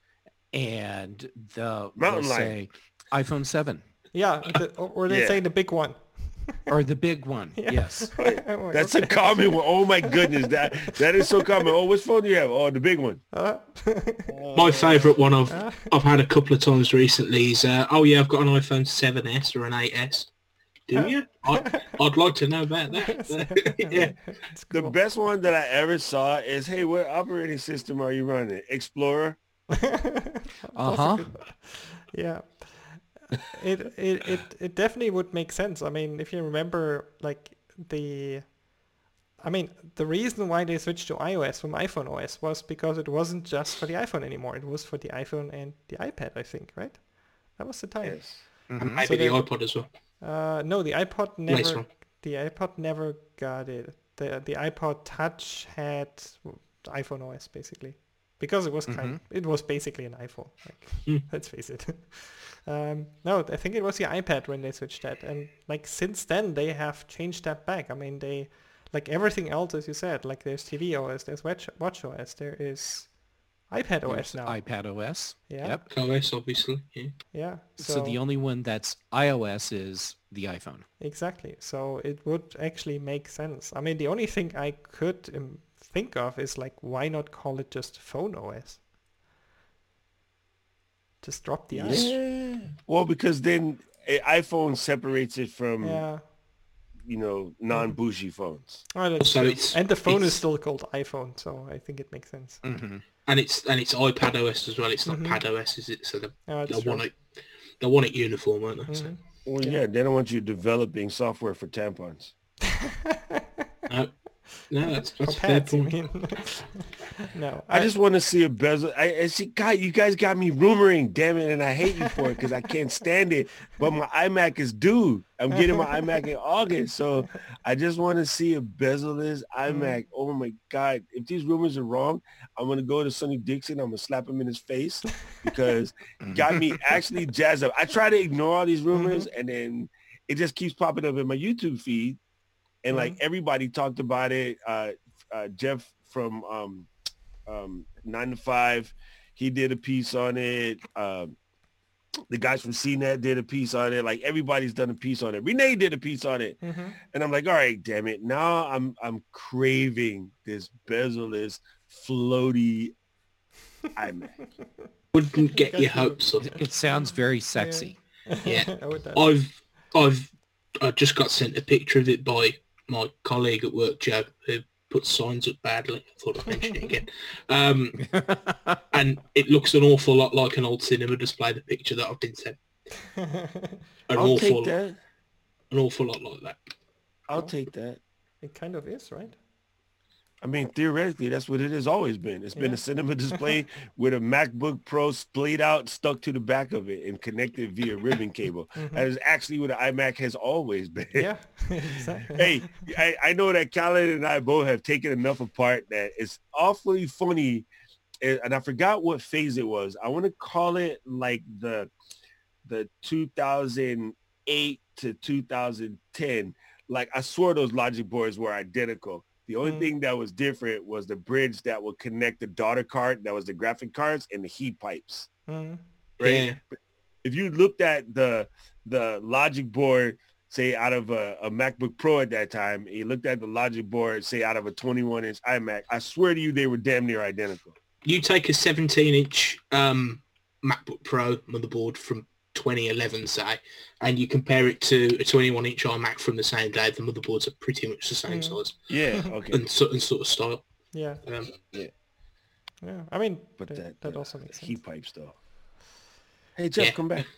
and the Mountain they'll Lion. say iPhone seven Yeah, the, or, or they Yeah. say the big one. or the big one. Yeah. Yes. Oh, That's okay. a common one. Oh my goodness, that that is so common. Oh, which phone do you have? Oh, the big one. Uh, my favourite one I've Ah. I've had a couple of times recently is uh, oh yeah, I've got an iPhone seven S or an eight S. Do you? I'd, I'd like to know about that. yeah. it's The cool. best one that I ever saw is, hey, what operating system are you running? Explorer? Uh-huh. Yeah. It, it it it definitely would make sense. I mean, if you remember, like the, I mean, the reason why they switched to iOS from iPhone O S was because it wasn't just for the iPhone anymore. It was for the iPhone and the iPad, I think, right? That was the time. Yes. And maybe So the then- iPod as well. Uh, no, the iPod Later never. on. The iPod never got it. The the iPod Touch had iPhone O S basically, because it was kind. It was basically an iPhone. Like, Mm. let's face it. um, no, I think it was the iPad when they switched that, and like since then they have changed that back. I mean, they like everything else, as you said. Like there's T V O S, there's Watch Watch O S, there is iPad O S There's now. iPad O S. Yeah. Yep. O S obviously. Yeah. Yeah. So, So, the only one that's iOS is the iPhone. exactly. So it would actually make sense. I mean, the only thing I could um, think of is like, why not call it just Phone O S? Just drop the I. Yeah. Well, because then a iPhone separates it from, Yeah. you know, non-bougie phones. Oh, that's So true. it's- and the phone is it's- still called iPhone, so I think it makes sense. Mm-hmm. And it's and it's iPad O S as well. It's not Mhm. Pad O S, is it? So they, Oh, that's they true. want it. They want it uniform, aren't they? So, Mhm. Well, Yeah. yeah, they don't want you developing software for tampons. no. No, that's, For that's a fair pets, you point. mean? No, I just want to see a bezel. I, I see, God, you guys got me rumoring, damn it, and I hate you for it because I can't stand it. But my iMac is due. I'm getting my iMac in August, so I just want to see a bezel-less iMac. Oh my God! If these rumors are wrong, I'm gonna go to Sonny Dixon. I'm gonna slap him in his face because got me actually jazzed up. I try to ignore all these rumors, Mhm. and then it just keeps popping up in my YouTube feed, and like Mhm. everybody talked about it. Uh, uh, Jeff from um, um, nine to five, he did a piece on it. Um, the guys from C net did a piece on it. Like everybody's done a piece on it. Renee did a piece on it. Mhm. And I'm like, all right, damn it. Now I'm I'm craving this bezel-less floaty iMac. Wouldn't get Got your you. hopes up. It sounds very sexy. Yeah. Oh, it does. I've I've I just got sent a picture of it by my colleague at work, Joe, who puts signs up badly. I thought I'd mention it again. Um, and it looks an awful lot like an old cinema display, the picture that I've been sent. An I'll awful take lot, that. an awful lot like that. I'll take that. It kind of is, right? I mean, theoretically, that's what it has always been. It's been Yeah. a cinema display with a MacBook Pro splayed out, stuck to the back of it, and connected via ribbon cable. Mhm. That is actually what an iMac has always been. Yeah, exactly. Hey, I, I know that Khaled and I both have taken enough apart that it's awfully funny. And and I forgot what phase it was. I want to call it like the the two thousand eight to two thousand ten. Like I swear those logic boards were identical. The only Mm. thing that was different was the bridge that would connect the daughter card, that was the graphic cards, and the heat pipes. Mhm. Right? Yeah. If you looked at the the logic board, say out of a, a MacBook Pro at that time, and you looked at the logic board, say out of a twenty-one inch iMac, I swear to you, they were damn near identical. You take a seventeen inch um, MacBook Pro motherboard from twenty eleven, say, and you compare it to a twenty-one inch iMac from the same day, the motherboards are pretty much the same Mm. size Yeah, okay. and, so, and sort of style. Yeah, Um, yeah. I mean, But that, that, that uh, also makes sense. heat pipes, though. Hey, Jeff, Yeah. come back.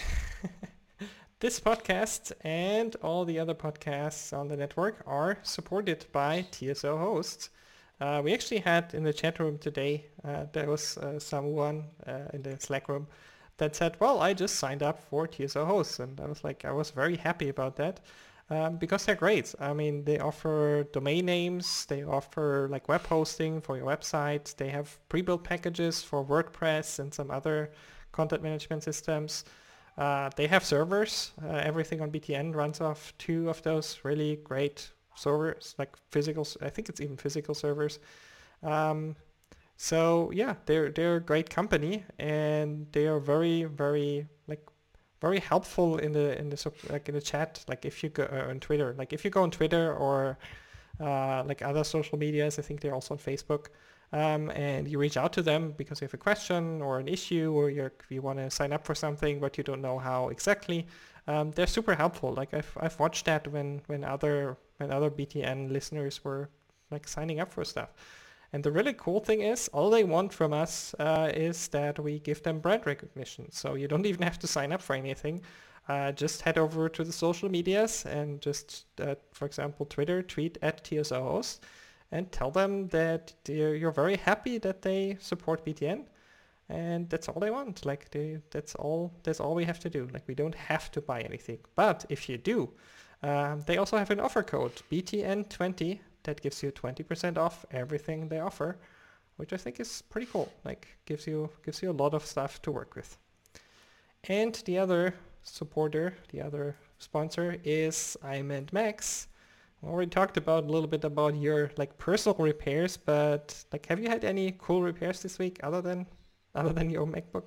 This podcast and all the other podcasts on the network are supported by T S O hosts. Uh, we actually had in the chat room today, uh, there was uh, someone uh, in the Slack room that said, well, I just signed up for T S O hosts. And I was like, I was very happy about that um, because they're great. I mean, they offer domain names. They offer like web hosting for your website. They have pre-built packages for WordPress and some other content management systems. Uh, they have servers. Uh, everything on B T N runs off two of those really great servers, like physical. I think it's even physical servers. Um, so yeah, they're they're a great company, and they are very very like very helpful in the in the sup- like in the chat. Like if you go uh, on Twitter, like if you go on Twitter or uh, like other social medias, I think they're also on Facebook. Um, and you reach out to them because you have a question or an issue, or you're, you want to sign up for something but you don't know how exactly. Um, they're super helpful. Like I've I've watched that when when other when other B T N listeners were like signing up for stuff. And the really cool thing is, all they want from us uh, is that we give them brand recognition. So you don't even have to sign up for anything. Uh, just head over to the social medias and just, uh, for example, Twitter, tweet at T S O host. And tell them that you're very happy that they support B T N, and that's all they want. Like they, that's all. That's all we have to do. Like we don't have to buy anything. But if you do, um, they also have an offer code B T N twenty that gives you twenty percent off everything they offer, which I think is pretty cool. Like gives you gives you a lot of stuff to work with. And the other supporter, the other sponsor is iMend Max. We already talked about a little bit about your like personal repairs, but like, have you had any cool repairs this week other than other than your MacBook?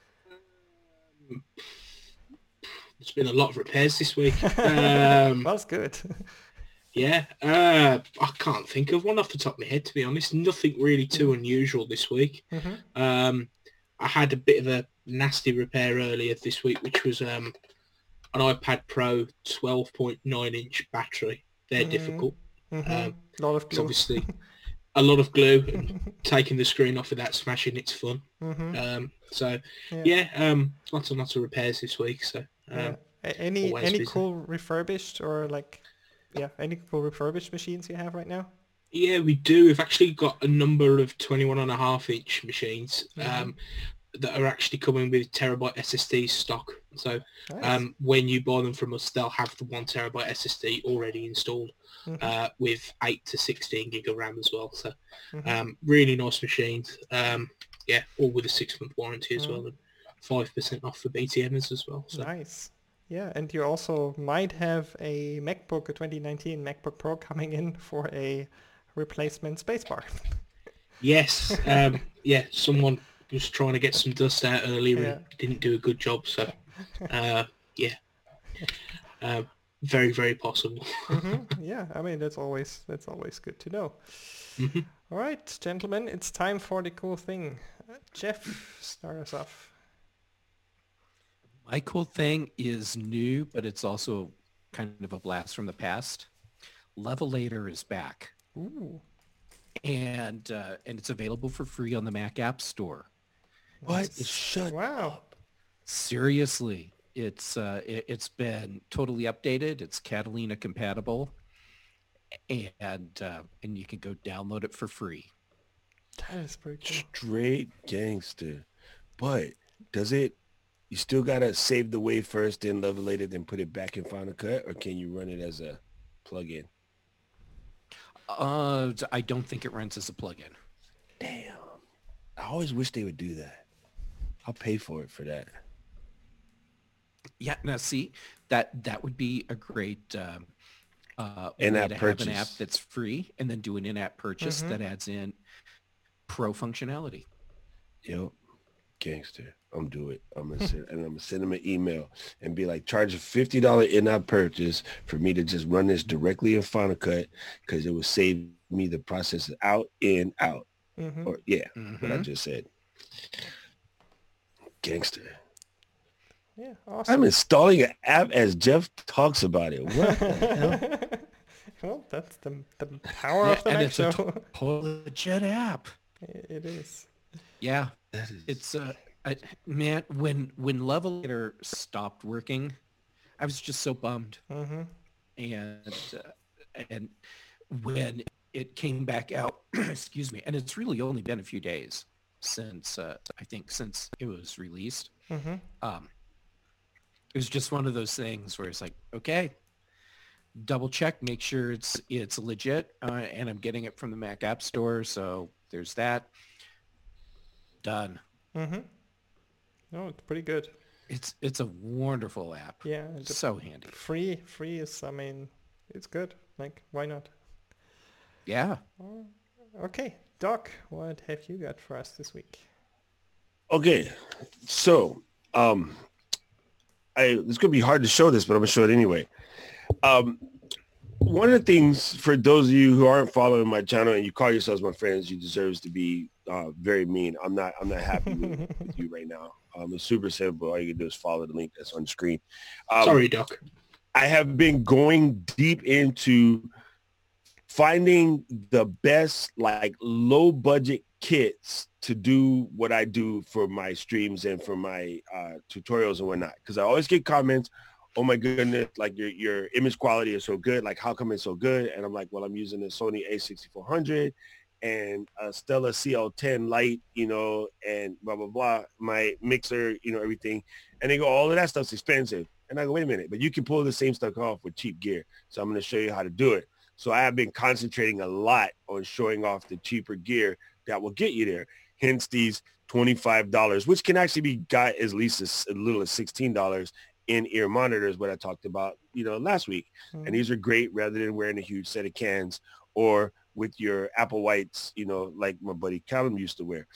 There's been a lot of repairs this week. Um, That's good. yeah, uh, I can't think of one off the top of my head, to be honest. Nothing really too unusual this week. Mm-hmm. Um, I had a bit of a nasty repair earlier this week, which was um, an iPad Pro twelve point nine inch battery. They're Mm. difficult. Mm-hmm. Um, a lot of It's glue. obviously a lot of glue, and taking the screen off without smashing it's fun. Mm-hmm. Um, so Yeah. yeah, um, lots and lots of repairs this week. So um, Yeah. A- Any always any busy. cool refurbished or like yeah any cool refurbished machines you have right now? Yeah, we do. We've actually got a number of twenty-one and a half inch machines um, that are actually coming with terabyte S S D stock. So Nice. um, when you buy them from us, they'll have the one terabyte S S D already installed Mhm. uh, with eight to sixteen gig of RAM as well. So Mhm. um, really nice machines. Um, yeah, all with a six month warranty as Mhm. well, and five percent off for B T Mers as well. So Nice. Yeah, and you also might have a MacBook, a twenty nineteen MacBook Pro coming in for a replacement spacebar. yes, um, yeah, someone was trying to get some dust out earlier Yeah. and didn't do a good job. So uh, yeah, uh, very very possible. hmm Yeah, I mean that's always that's always good to know. hmm All right, gentlemen, it's time for the cool thing. Uh, Jeff, start us off. My cool thing is new, but it's also kind of a blast from the past. Levelator is back, Ooh, and uh, and it's available for free on the Mac App Store. What? Shut wow. Seriously, it's uh, it, it's been totally updated. It's Catalina compatible, and uh, and you can go download it for free. That is pretty cool. straight gangster. But does it, you still gotta save the wave first, then levelate it, then put it back in Final Cut, or can you run it as a plugin? Uh, I don't think it runs as a plugin. Damn. I always wish they would do that. I'll pay for it for that. Yeah, now see, that that would be a great um, uh, In-app way to have an app purchase. that's free, and then do an in-app purchase Mhm. that adds in pro functionality. Yep. Gangster. I'm do it. I'm gonna send and I'm gonna send them an email and be like, charge a fifty dollar in-app purchase for me to just run this directly in Final Cut because it would save me the process of out, in, out. hmm Or yeah, what I Mhm. just said. Gangster. Yeah, I'm awesome. installing an app as Jeff talks about it. What the hell? Well, that's the the power Yeah, of the and Mac it's a Show. Total legit app. It is. Yeah, That is it's uh, I, man, when when Levelator stopped working, I was just so bummed. hmm And uh, and when it came back out, excuse me, and it's really only been a few days since uh, I think since it was released. hmm Um, it was just one of those things where it's like, okay, double check, make sure it's it's legit, uh, and I'm getting it from the Mac App Store, so there's that. Done. hmm No, it's pretty good. It's it's a wonderful app. Yeah, and the So handy. free free is. I mean, it's good. Like, why not? Yeah. Oh, okay, Doc, what have you got for us this week? Okay, so um, I it's gonna be hard to show this, but I'm gonna show it anyway. Um, one of the things for those of you who aren't following my channel and you call yourselves my friends, you deserves to be uh, very mean. I'm not. I'm not happy with, with you right now. Um, it's super simple. All you can do is follow the link that's on the screen. Um, Sorry, Doc. I have been going deep into finding the best like low budget kits to do what I do for my streams and for my uh, tutorials and whatnot. Because I always get comments, oh my goodness, like your your image quality is so good. Like how come it's so good? And I'm like, well, I'm using a Sony A sixty-four hundred and a Stella C L ten Lite, you know, and blah, blah, blah. My mixer, you know, everything. And they go, all of that stuff's expensive. And I go, wait a minute, but you can pull the same stuff off with cheap gear. So I'm going to show you how to do it. So I have been concentrating a lot on showing off the cheaper gear that will get you there. Hence these twenty-five dollars, which can actually be got as least as, as little as sixteen dollars in-ear monitors, what I talked about, you know, last week. Mm. And these are great rather than wearing a huge set of cans or with your Apple Whites, you know, like my buddy Callum used to wear.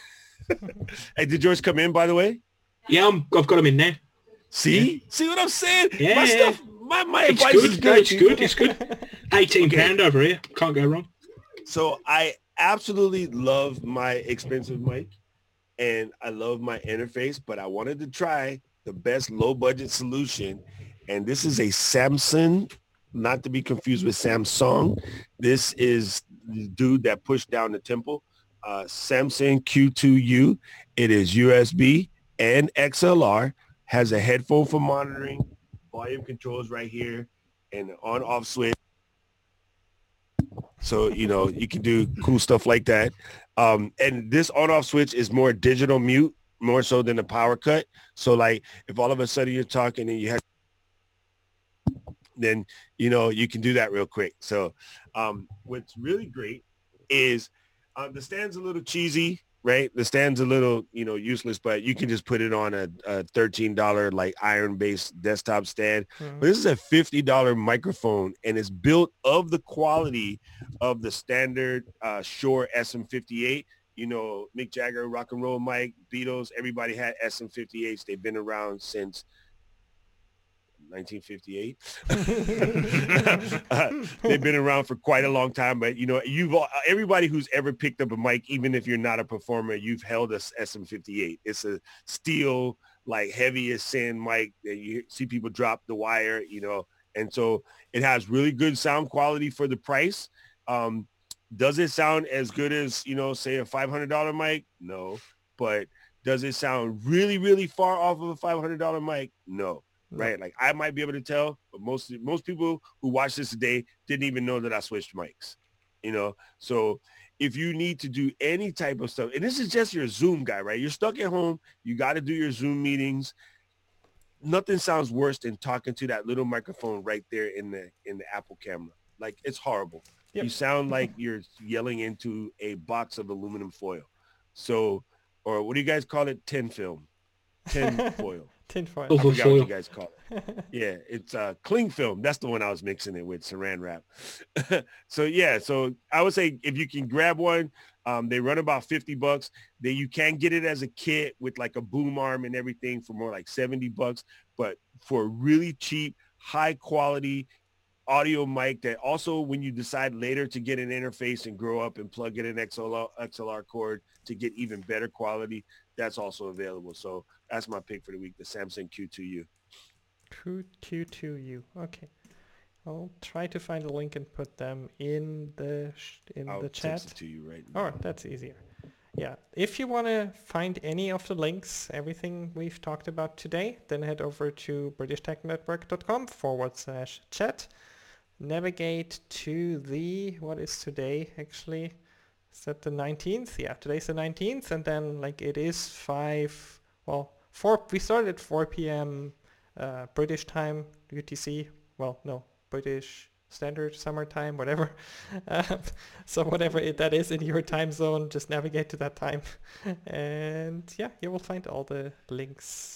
Hey, did yours come in, by the way? Yeah, I'm, I've got them in there. See? See what I'm saying? Yeah. My stuff, my, my It's advice good. is No, good. it's people. good. It's good. eighteen pound over here. Can't go wrong. So I absolutely love my expensive mic and I love my interface, but I wanted to try the best low budget solution. And this is a Samsung, not to be confused with Samsung. This is the dude that pushed down the temple, uh, Samsung Q two U. It is U S B and X L R, has a headphone for monitoring, volume controls right here, and an on-off switch. So, you know, you can do cool stuff like that. Um, and this on-off switch is more digital mute, more so than a power cut. So like if all of a sudden you're talking and you have, then, you know, you can do that real quick. So um, what's really great is uh, the stand's a little cheesy, right? The stand's a little, you know, useless, but you can just put it on a, a thirteen dollars like iron-based desktop stand. Mm. But this is a fifty dollars microphone, and it's built of the quality of the standard uh, Shure S M fifty-eight. You know, Mick Jagger, rock and roll mic, Beatles, everybody had S M fifty-eights. They've been around since nineteen fifty-eight. uh, they've been around for quite a long time, but you know, you've everybody who's ever picked up a mic, even if you're not a performer, you've held a S M fifty-eight. It's a steel, like heavy as sin mic that you see people drop the wire, you know, and so it has really good sound quality for the price. Um, does it sound as good as, you know, say a five hundred dollars mic? No, but does it sound really, really far off of a five hundred dollars mic? No. Right. Like I might be able to tell, but most most people who watch this today didn't even know that I switched mics, you know? So if you need to do any type of stuff, and this is just your Zoom guy, right? You're stuck at home. You got to do your Zoom meetings. Nothing sounds worse than talking to that little microphone right there in the in the Apple camera. Like it's horrible. Yep. You sound like you're yelling into a box of aluminum foil. So, or what do you guys call it? Tin film, tin foil. Tin foil. I forgot what you guys call it. Yeah, it's uh, cling film. That's the one I was mixing it with, saran wrap. So yeah, so I would say if you can grab one, um, they run about fifty bucks. Then you can get it as a kit with like a boom arm and everything for more like seventy bucks. But for really cheap, high quality audio mic that also when you decide later to get an interface and grow up and plug in an X L R, X L R cord to get even better quality, that's also available. So that's my pick for the week, the Samson Q two U. Q two U. Okay. I'll try to find a link and put them in the sh- in I'll the chat. text it to you right now. Oh, that's easier. Yeah. If you want to find any of the links, everything we've talked about today, then head over to britishtechnetwork.com forward slash chat. Navigate to the, what is today actually? Is that the nineteenth? Yeah, today's the nineteenth, and then like it is five, well, four, we started at four p.m. Uh, British time, U T C, well, no, British Standard Summer Time, whatever. Uh, so whatever it, that is in your time zone, just navigate to that time. And yeah, you will find all the links.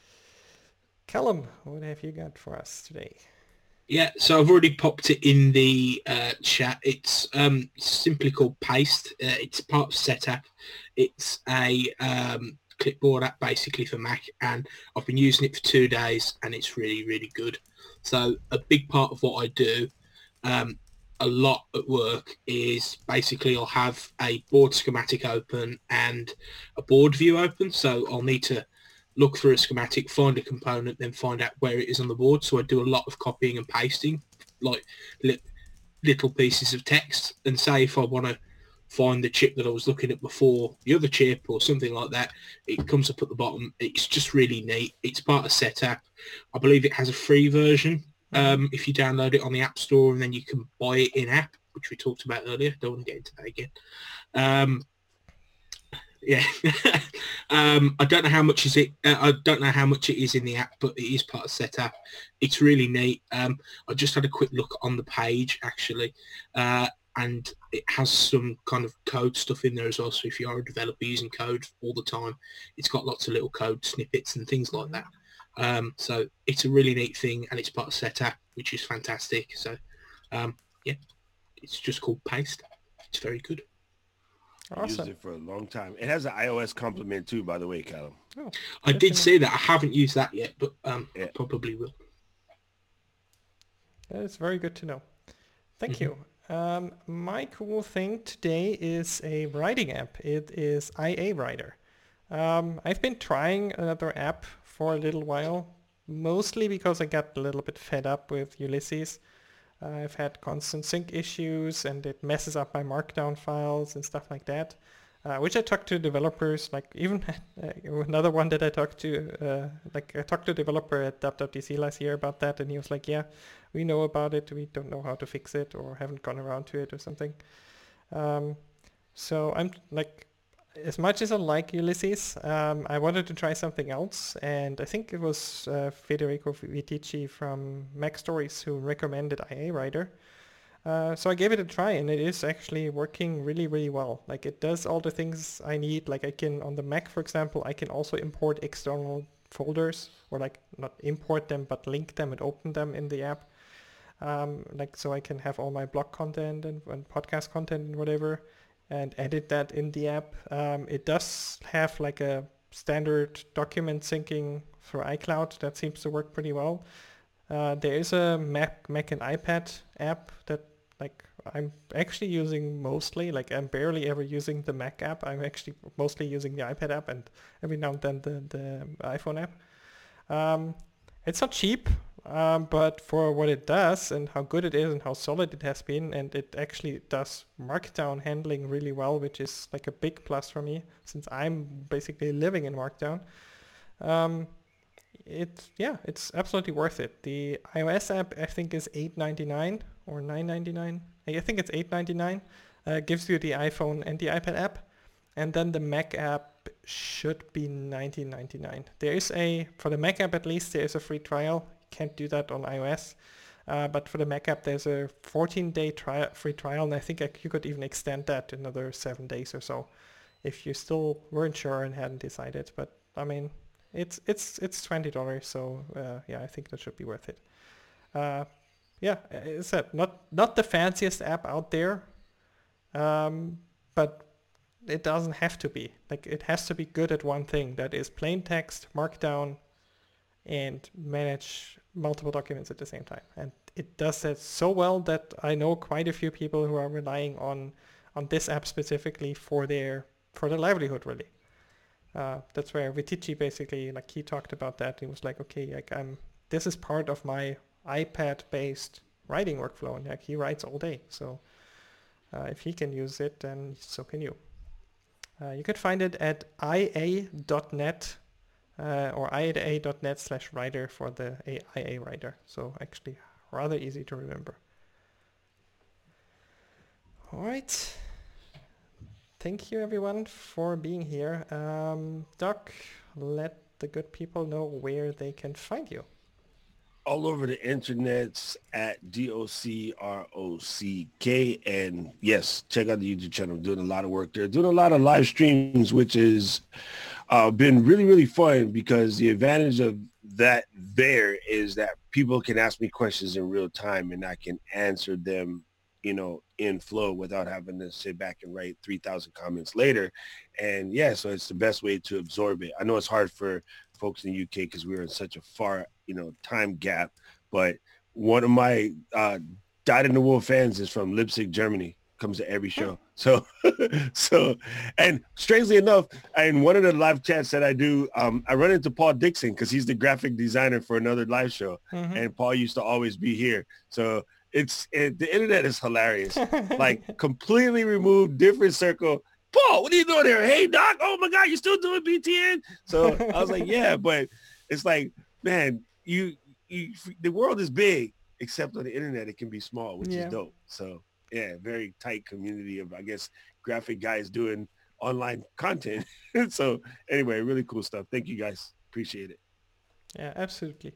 Callum, what have you got for us today? Yeah, so I've already popped it in the uh, chat. It's um, simply called Paste. Uh, it's part of Setup. It's a um, clipboard app basically for Mac, and I've been using it for two days, and it's really, really good. So a big part of what I do um, a lot at work is basically I'll have a board schematic open and a board view open. So I'll need to look through a schematic, find a component, then find out where it is on the board. So I do a lot of copying and pasting, like li- little pieces of text. And say if I want to find the chip that I was looking at before, the other chip or something like that, it comes up at the bottom. It's just really neat. It's part of Setup. I believe it has a free version um, if you download it on the App Store, and then you can buy it in-app, which we talked about earlier. Don't want to get into that again. Um, Yeah, um, I don't know how much is it. Uh, I don't know how much it is in the app, but it is part of Setup. It's really neat. Um, I just had a quick look on the page actually, uh, and it has some kind of code stuff in there as well. So if you are a developer using code all the time, it's got lots of little code snippets and things like that. Um, so it's a really neat thing, and it's part of Setup, which is fantastic. So um, yeah, it's just called Paste. It's very good. I used it for a long time. It has an iOS complement too, by the way, Callum. Oh, I did say that. I haven't used that yet, but um, yeah. probably will. That is very good to know. Thank mm-hmm. you. Um, my cool thing today is a writing app. It is I A Writer. Um, I've been trying another app for a little while, mostly because I got a little bit fed up with Ulysses. I've had constant sync issues and it messes up my markdown files and stuff like that. uh, which I talked to developers, like even uh, another one that I talked to, uh, like I talked to a developer at W W D C last year about that, and he was like, yeah, we know about it, we don't know how to fix it or haven't gone around to it or something. Um, so I'm like, as much as I like Ulysses, um, I wanted to try something else, and I think it was uh, Federico Vitici from Mac Stories who recommended I A Writer. Uh, so I gave it a try, and it is actually working really, really well. Like it does all the things I need. Like I can, on the Mac, for example, I can also import external folders, or like not import them, but link them and open them in the app. Um, like so I can have all my blog content and, and podcast content and whatever, and edit that in the app. Um, it does have like a standard document syncing through iCloud that seems to work pretty well. Uh, there is a Mac, Mac and iPad app that like I'm actually using mostly. Like I'm barely ever using the Mac app. I'm actually mostly using the iPad app and every now and then the, the iPhone app. Um, it's not cheap, um, but for what it does and how good it is and how solid it has been, and it actually does Markdown handling really well, which is like a big plus for me since I'm basically living in Markdown. Um, It's yeah, it's absolutely worth it. The iOS app I think is eight ninety-nine or nine ninety-nine. I think it's eight ninety-nine. Uh, gives you the iPhone and the iPad app, and then the Mac app should be nineteen ninety-nine. There is a for the Mac app at least there is a free trial. You can't do that on iOS, uh, but for the Mac app there's a fourteen day trial, free trial, and I think I, you could even extend that to another seven days or so, if you still weren't sure and hadn't decided. But I mean. It's it's it's twenty dollars, so uh, yeah, I think that should be worth it. Uh, yeah, it's a, not not the fanciest app out there, um, but it doesn't have to be. Like it has to be good at one thing, that is plain text, Markdown, and manage multiple documents at the same time. And it does that so well that I know quite a few people who are relying on on this app specifically for their for their livelihood, really. Uh, that's where Vitici basically, like he talked about that. He was like, okay, like I'm, this is part of my iPad-based writing workflow, and like he writes all day. So uh, if he can use it, then so can you. Uh, you can find it at I A dot net uh, or I A dot net slash writer for the I A writer. So actually rather easy to remember. All right. Thank you everyone for being here. Um, Doc, let the good people know where they can find you. All over the internets at D O C R O C K. And yes, check out the YouTube channel. I'm doing a lot of work there. Doing a lot of live streams, which has uh, been really, really fun because the advantage of that there is that people can ask me questions in real time and I can answer them, you know, in flow without having to sit back and write three thousand comments later. And yeah, so it's the best way to absorb it. I know it's hard for folks in the U K because we're in such a far, you know, time gap, but one of my uh, Dyed in the Wool fans is from Leipzig, Germany, comes to every show. So, so, and strangely enough, in one of the live chats that I do, um, I run into Paul Dixon because he's the graphic designer for another live show. Mm-hmm. And Paul used to always be here. So it's, it, the internet is hilarious. Like completely removed, different circle. Paul, what are you doing here? Hey, Doc. Oh my God, you still doing B T N? So I was like, yeah, but it's like, man, you, you, the world is big, except on the internet, it can be small, which yeah. is dope. So yeah, very tight community of, I guess, graphic guys doing online content. So anyway, really cool stuff. Thank you guys. Appreciate it. Yeah, absolutely.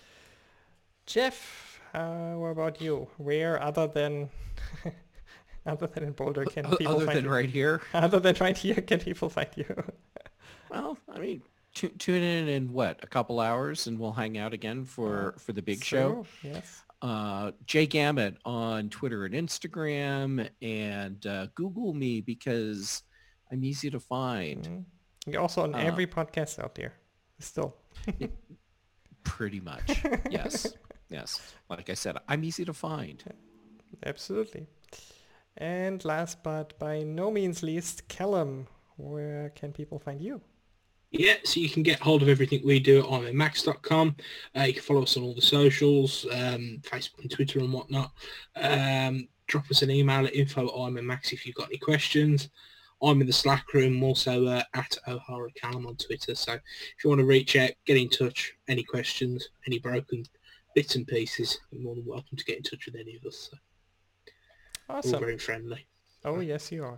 Jeff, uh, what about you? Where other than other than in Boulder can people other find than you? right here? Other than right here, can people find you? Well, I mean, t- tune in in what, a couple hours, and we'll hang out again for, uh, for the big show. Yes. Uh, Jay Gamet on Twitter and Instagram, and uh, Google me because I'm easy to find. Mm-hmm. You're also on uh, every podcast out there, still. it, pretty much, yes. Yes. Like I said, I'm easy to find. Absolutely. And last but by no means least, Callum, where can people find you? Yeah, so you can get hold of everything we do on max dot com. Uh, you can follow us on all the socials, um, Facebook and Twitter and whatnot. Um, drop us an email at info at ironmanmax if you've got any questions. I'm in the Slack room, also uh, at O'Hara Callum on Twitter. So if you want to reach out, get in touch, any questions, any broken bits and pieces, you're more than welcome to get in touch with any of us. So Awesome. all very friendly. Oh, yes, you are.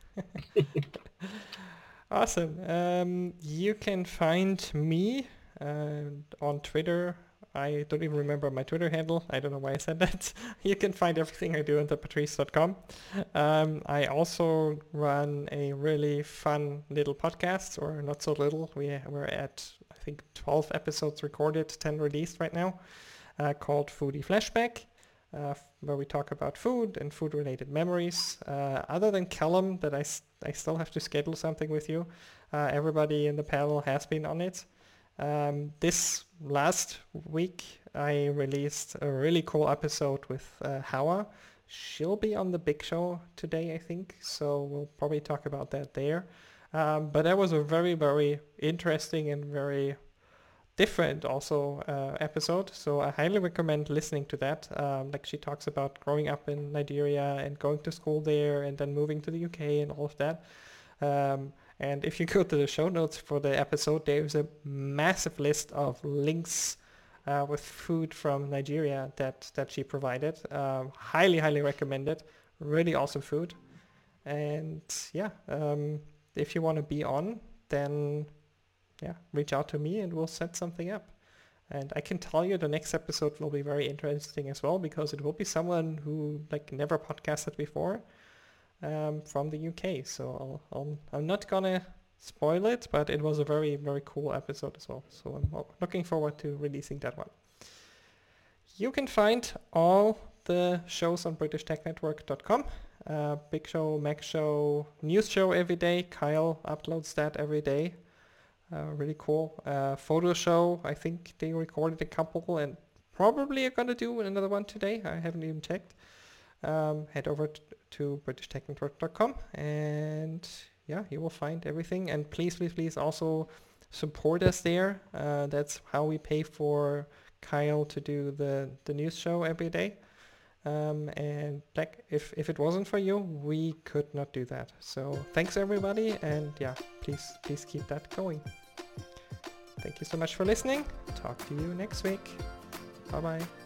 Awesome. Um, you can find me uh, on Twitter. I don't even remember my Twitter handle. I don't know why I said that. You can find everything I do on the patrice dot com. Um, I also run a really fun little podcast, or not so little. We, we're at, I think, twelve episodes recorded, ten released right now, uh, called Foodie Flashback, uh, where we talk about food and food-related memories. Uh, other than Callum, that I, s- I still have to schedule something with you, uh, everybody in the panel has been on it. Um, this last week, I released a really cool episode with uh, Hawa. She'll be on the big show today, I think, so we'll probably talk about that there. Um, but that was a very, very interesting and very different also uh, episode, so I highly recommend listening to that. Um, like she talks about growing up in Nigeria and going to school there and then moving to the U K and all of that. Um, and if you go to the show notes for the episode, there's a massive list of links uh, with food from Nigeria that, that she provided. Um, highly, highly recommended. Really awesome food. And yeah, um, if you want to be on, then yeah, reach out to me and we'll set something up. And I can tell you the next episode will be very interesting as well, because it will be someone who like never podcasted before um, from the U K. So I'll, I'll, I'm not gonna spoil it, but it was a very, very cool episode as well. So I'm looking forward to releasing that one. You can find all the shows on british tech network dot com. Uh, Big Show, Mac Show, News Show every day. Kyle uploads that every day. Uh, really cool. Uh, photo show, I think they recorded a couple and probably are going to do another one today. I haven't even checked. Um, head over t- to british tech network dot com and yeah, you will find everything. And please, please, please also support us there. Uh, that's how we pay for Kyle to do the, the news show every day. Um, and like, if, if it wasn't for you, we could not do that. So thanks everybody, and yeah, please, please keep that going. Thank you so much for listening. Talk to you next week. Bye bye.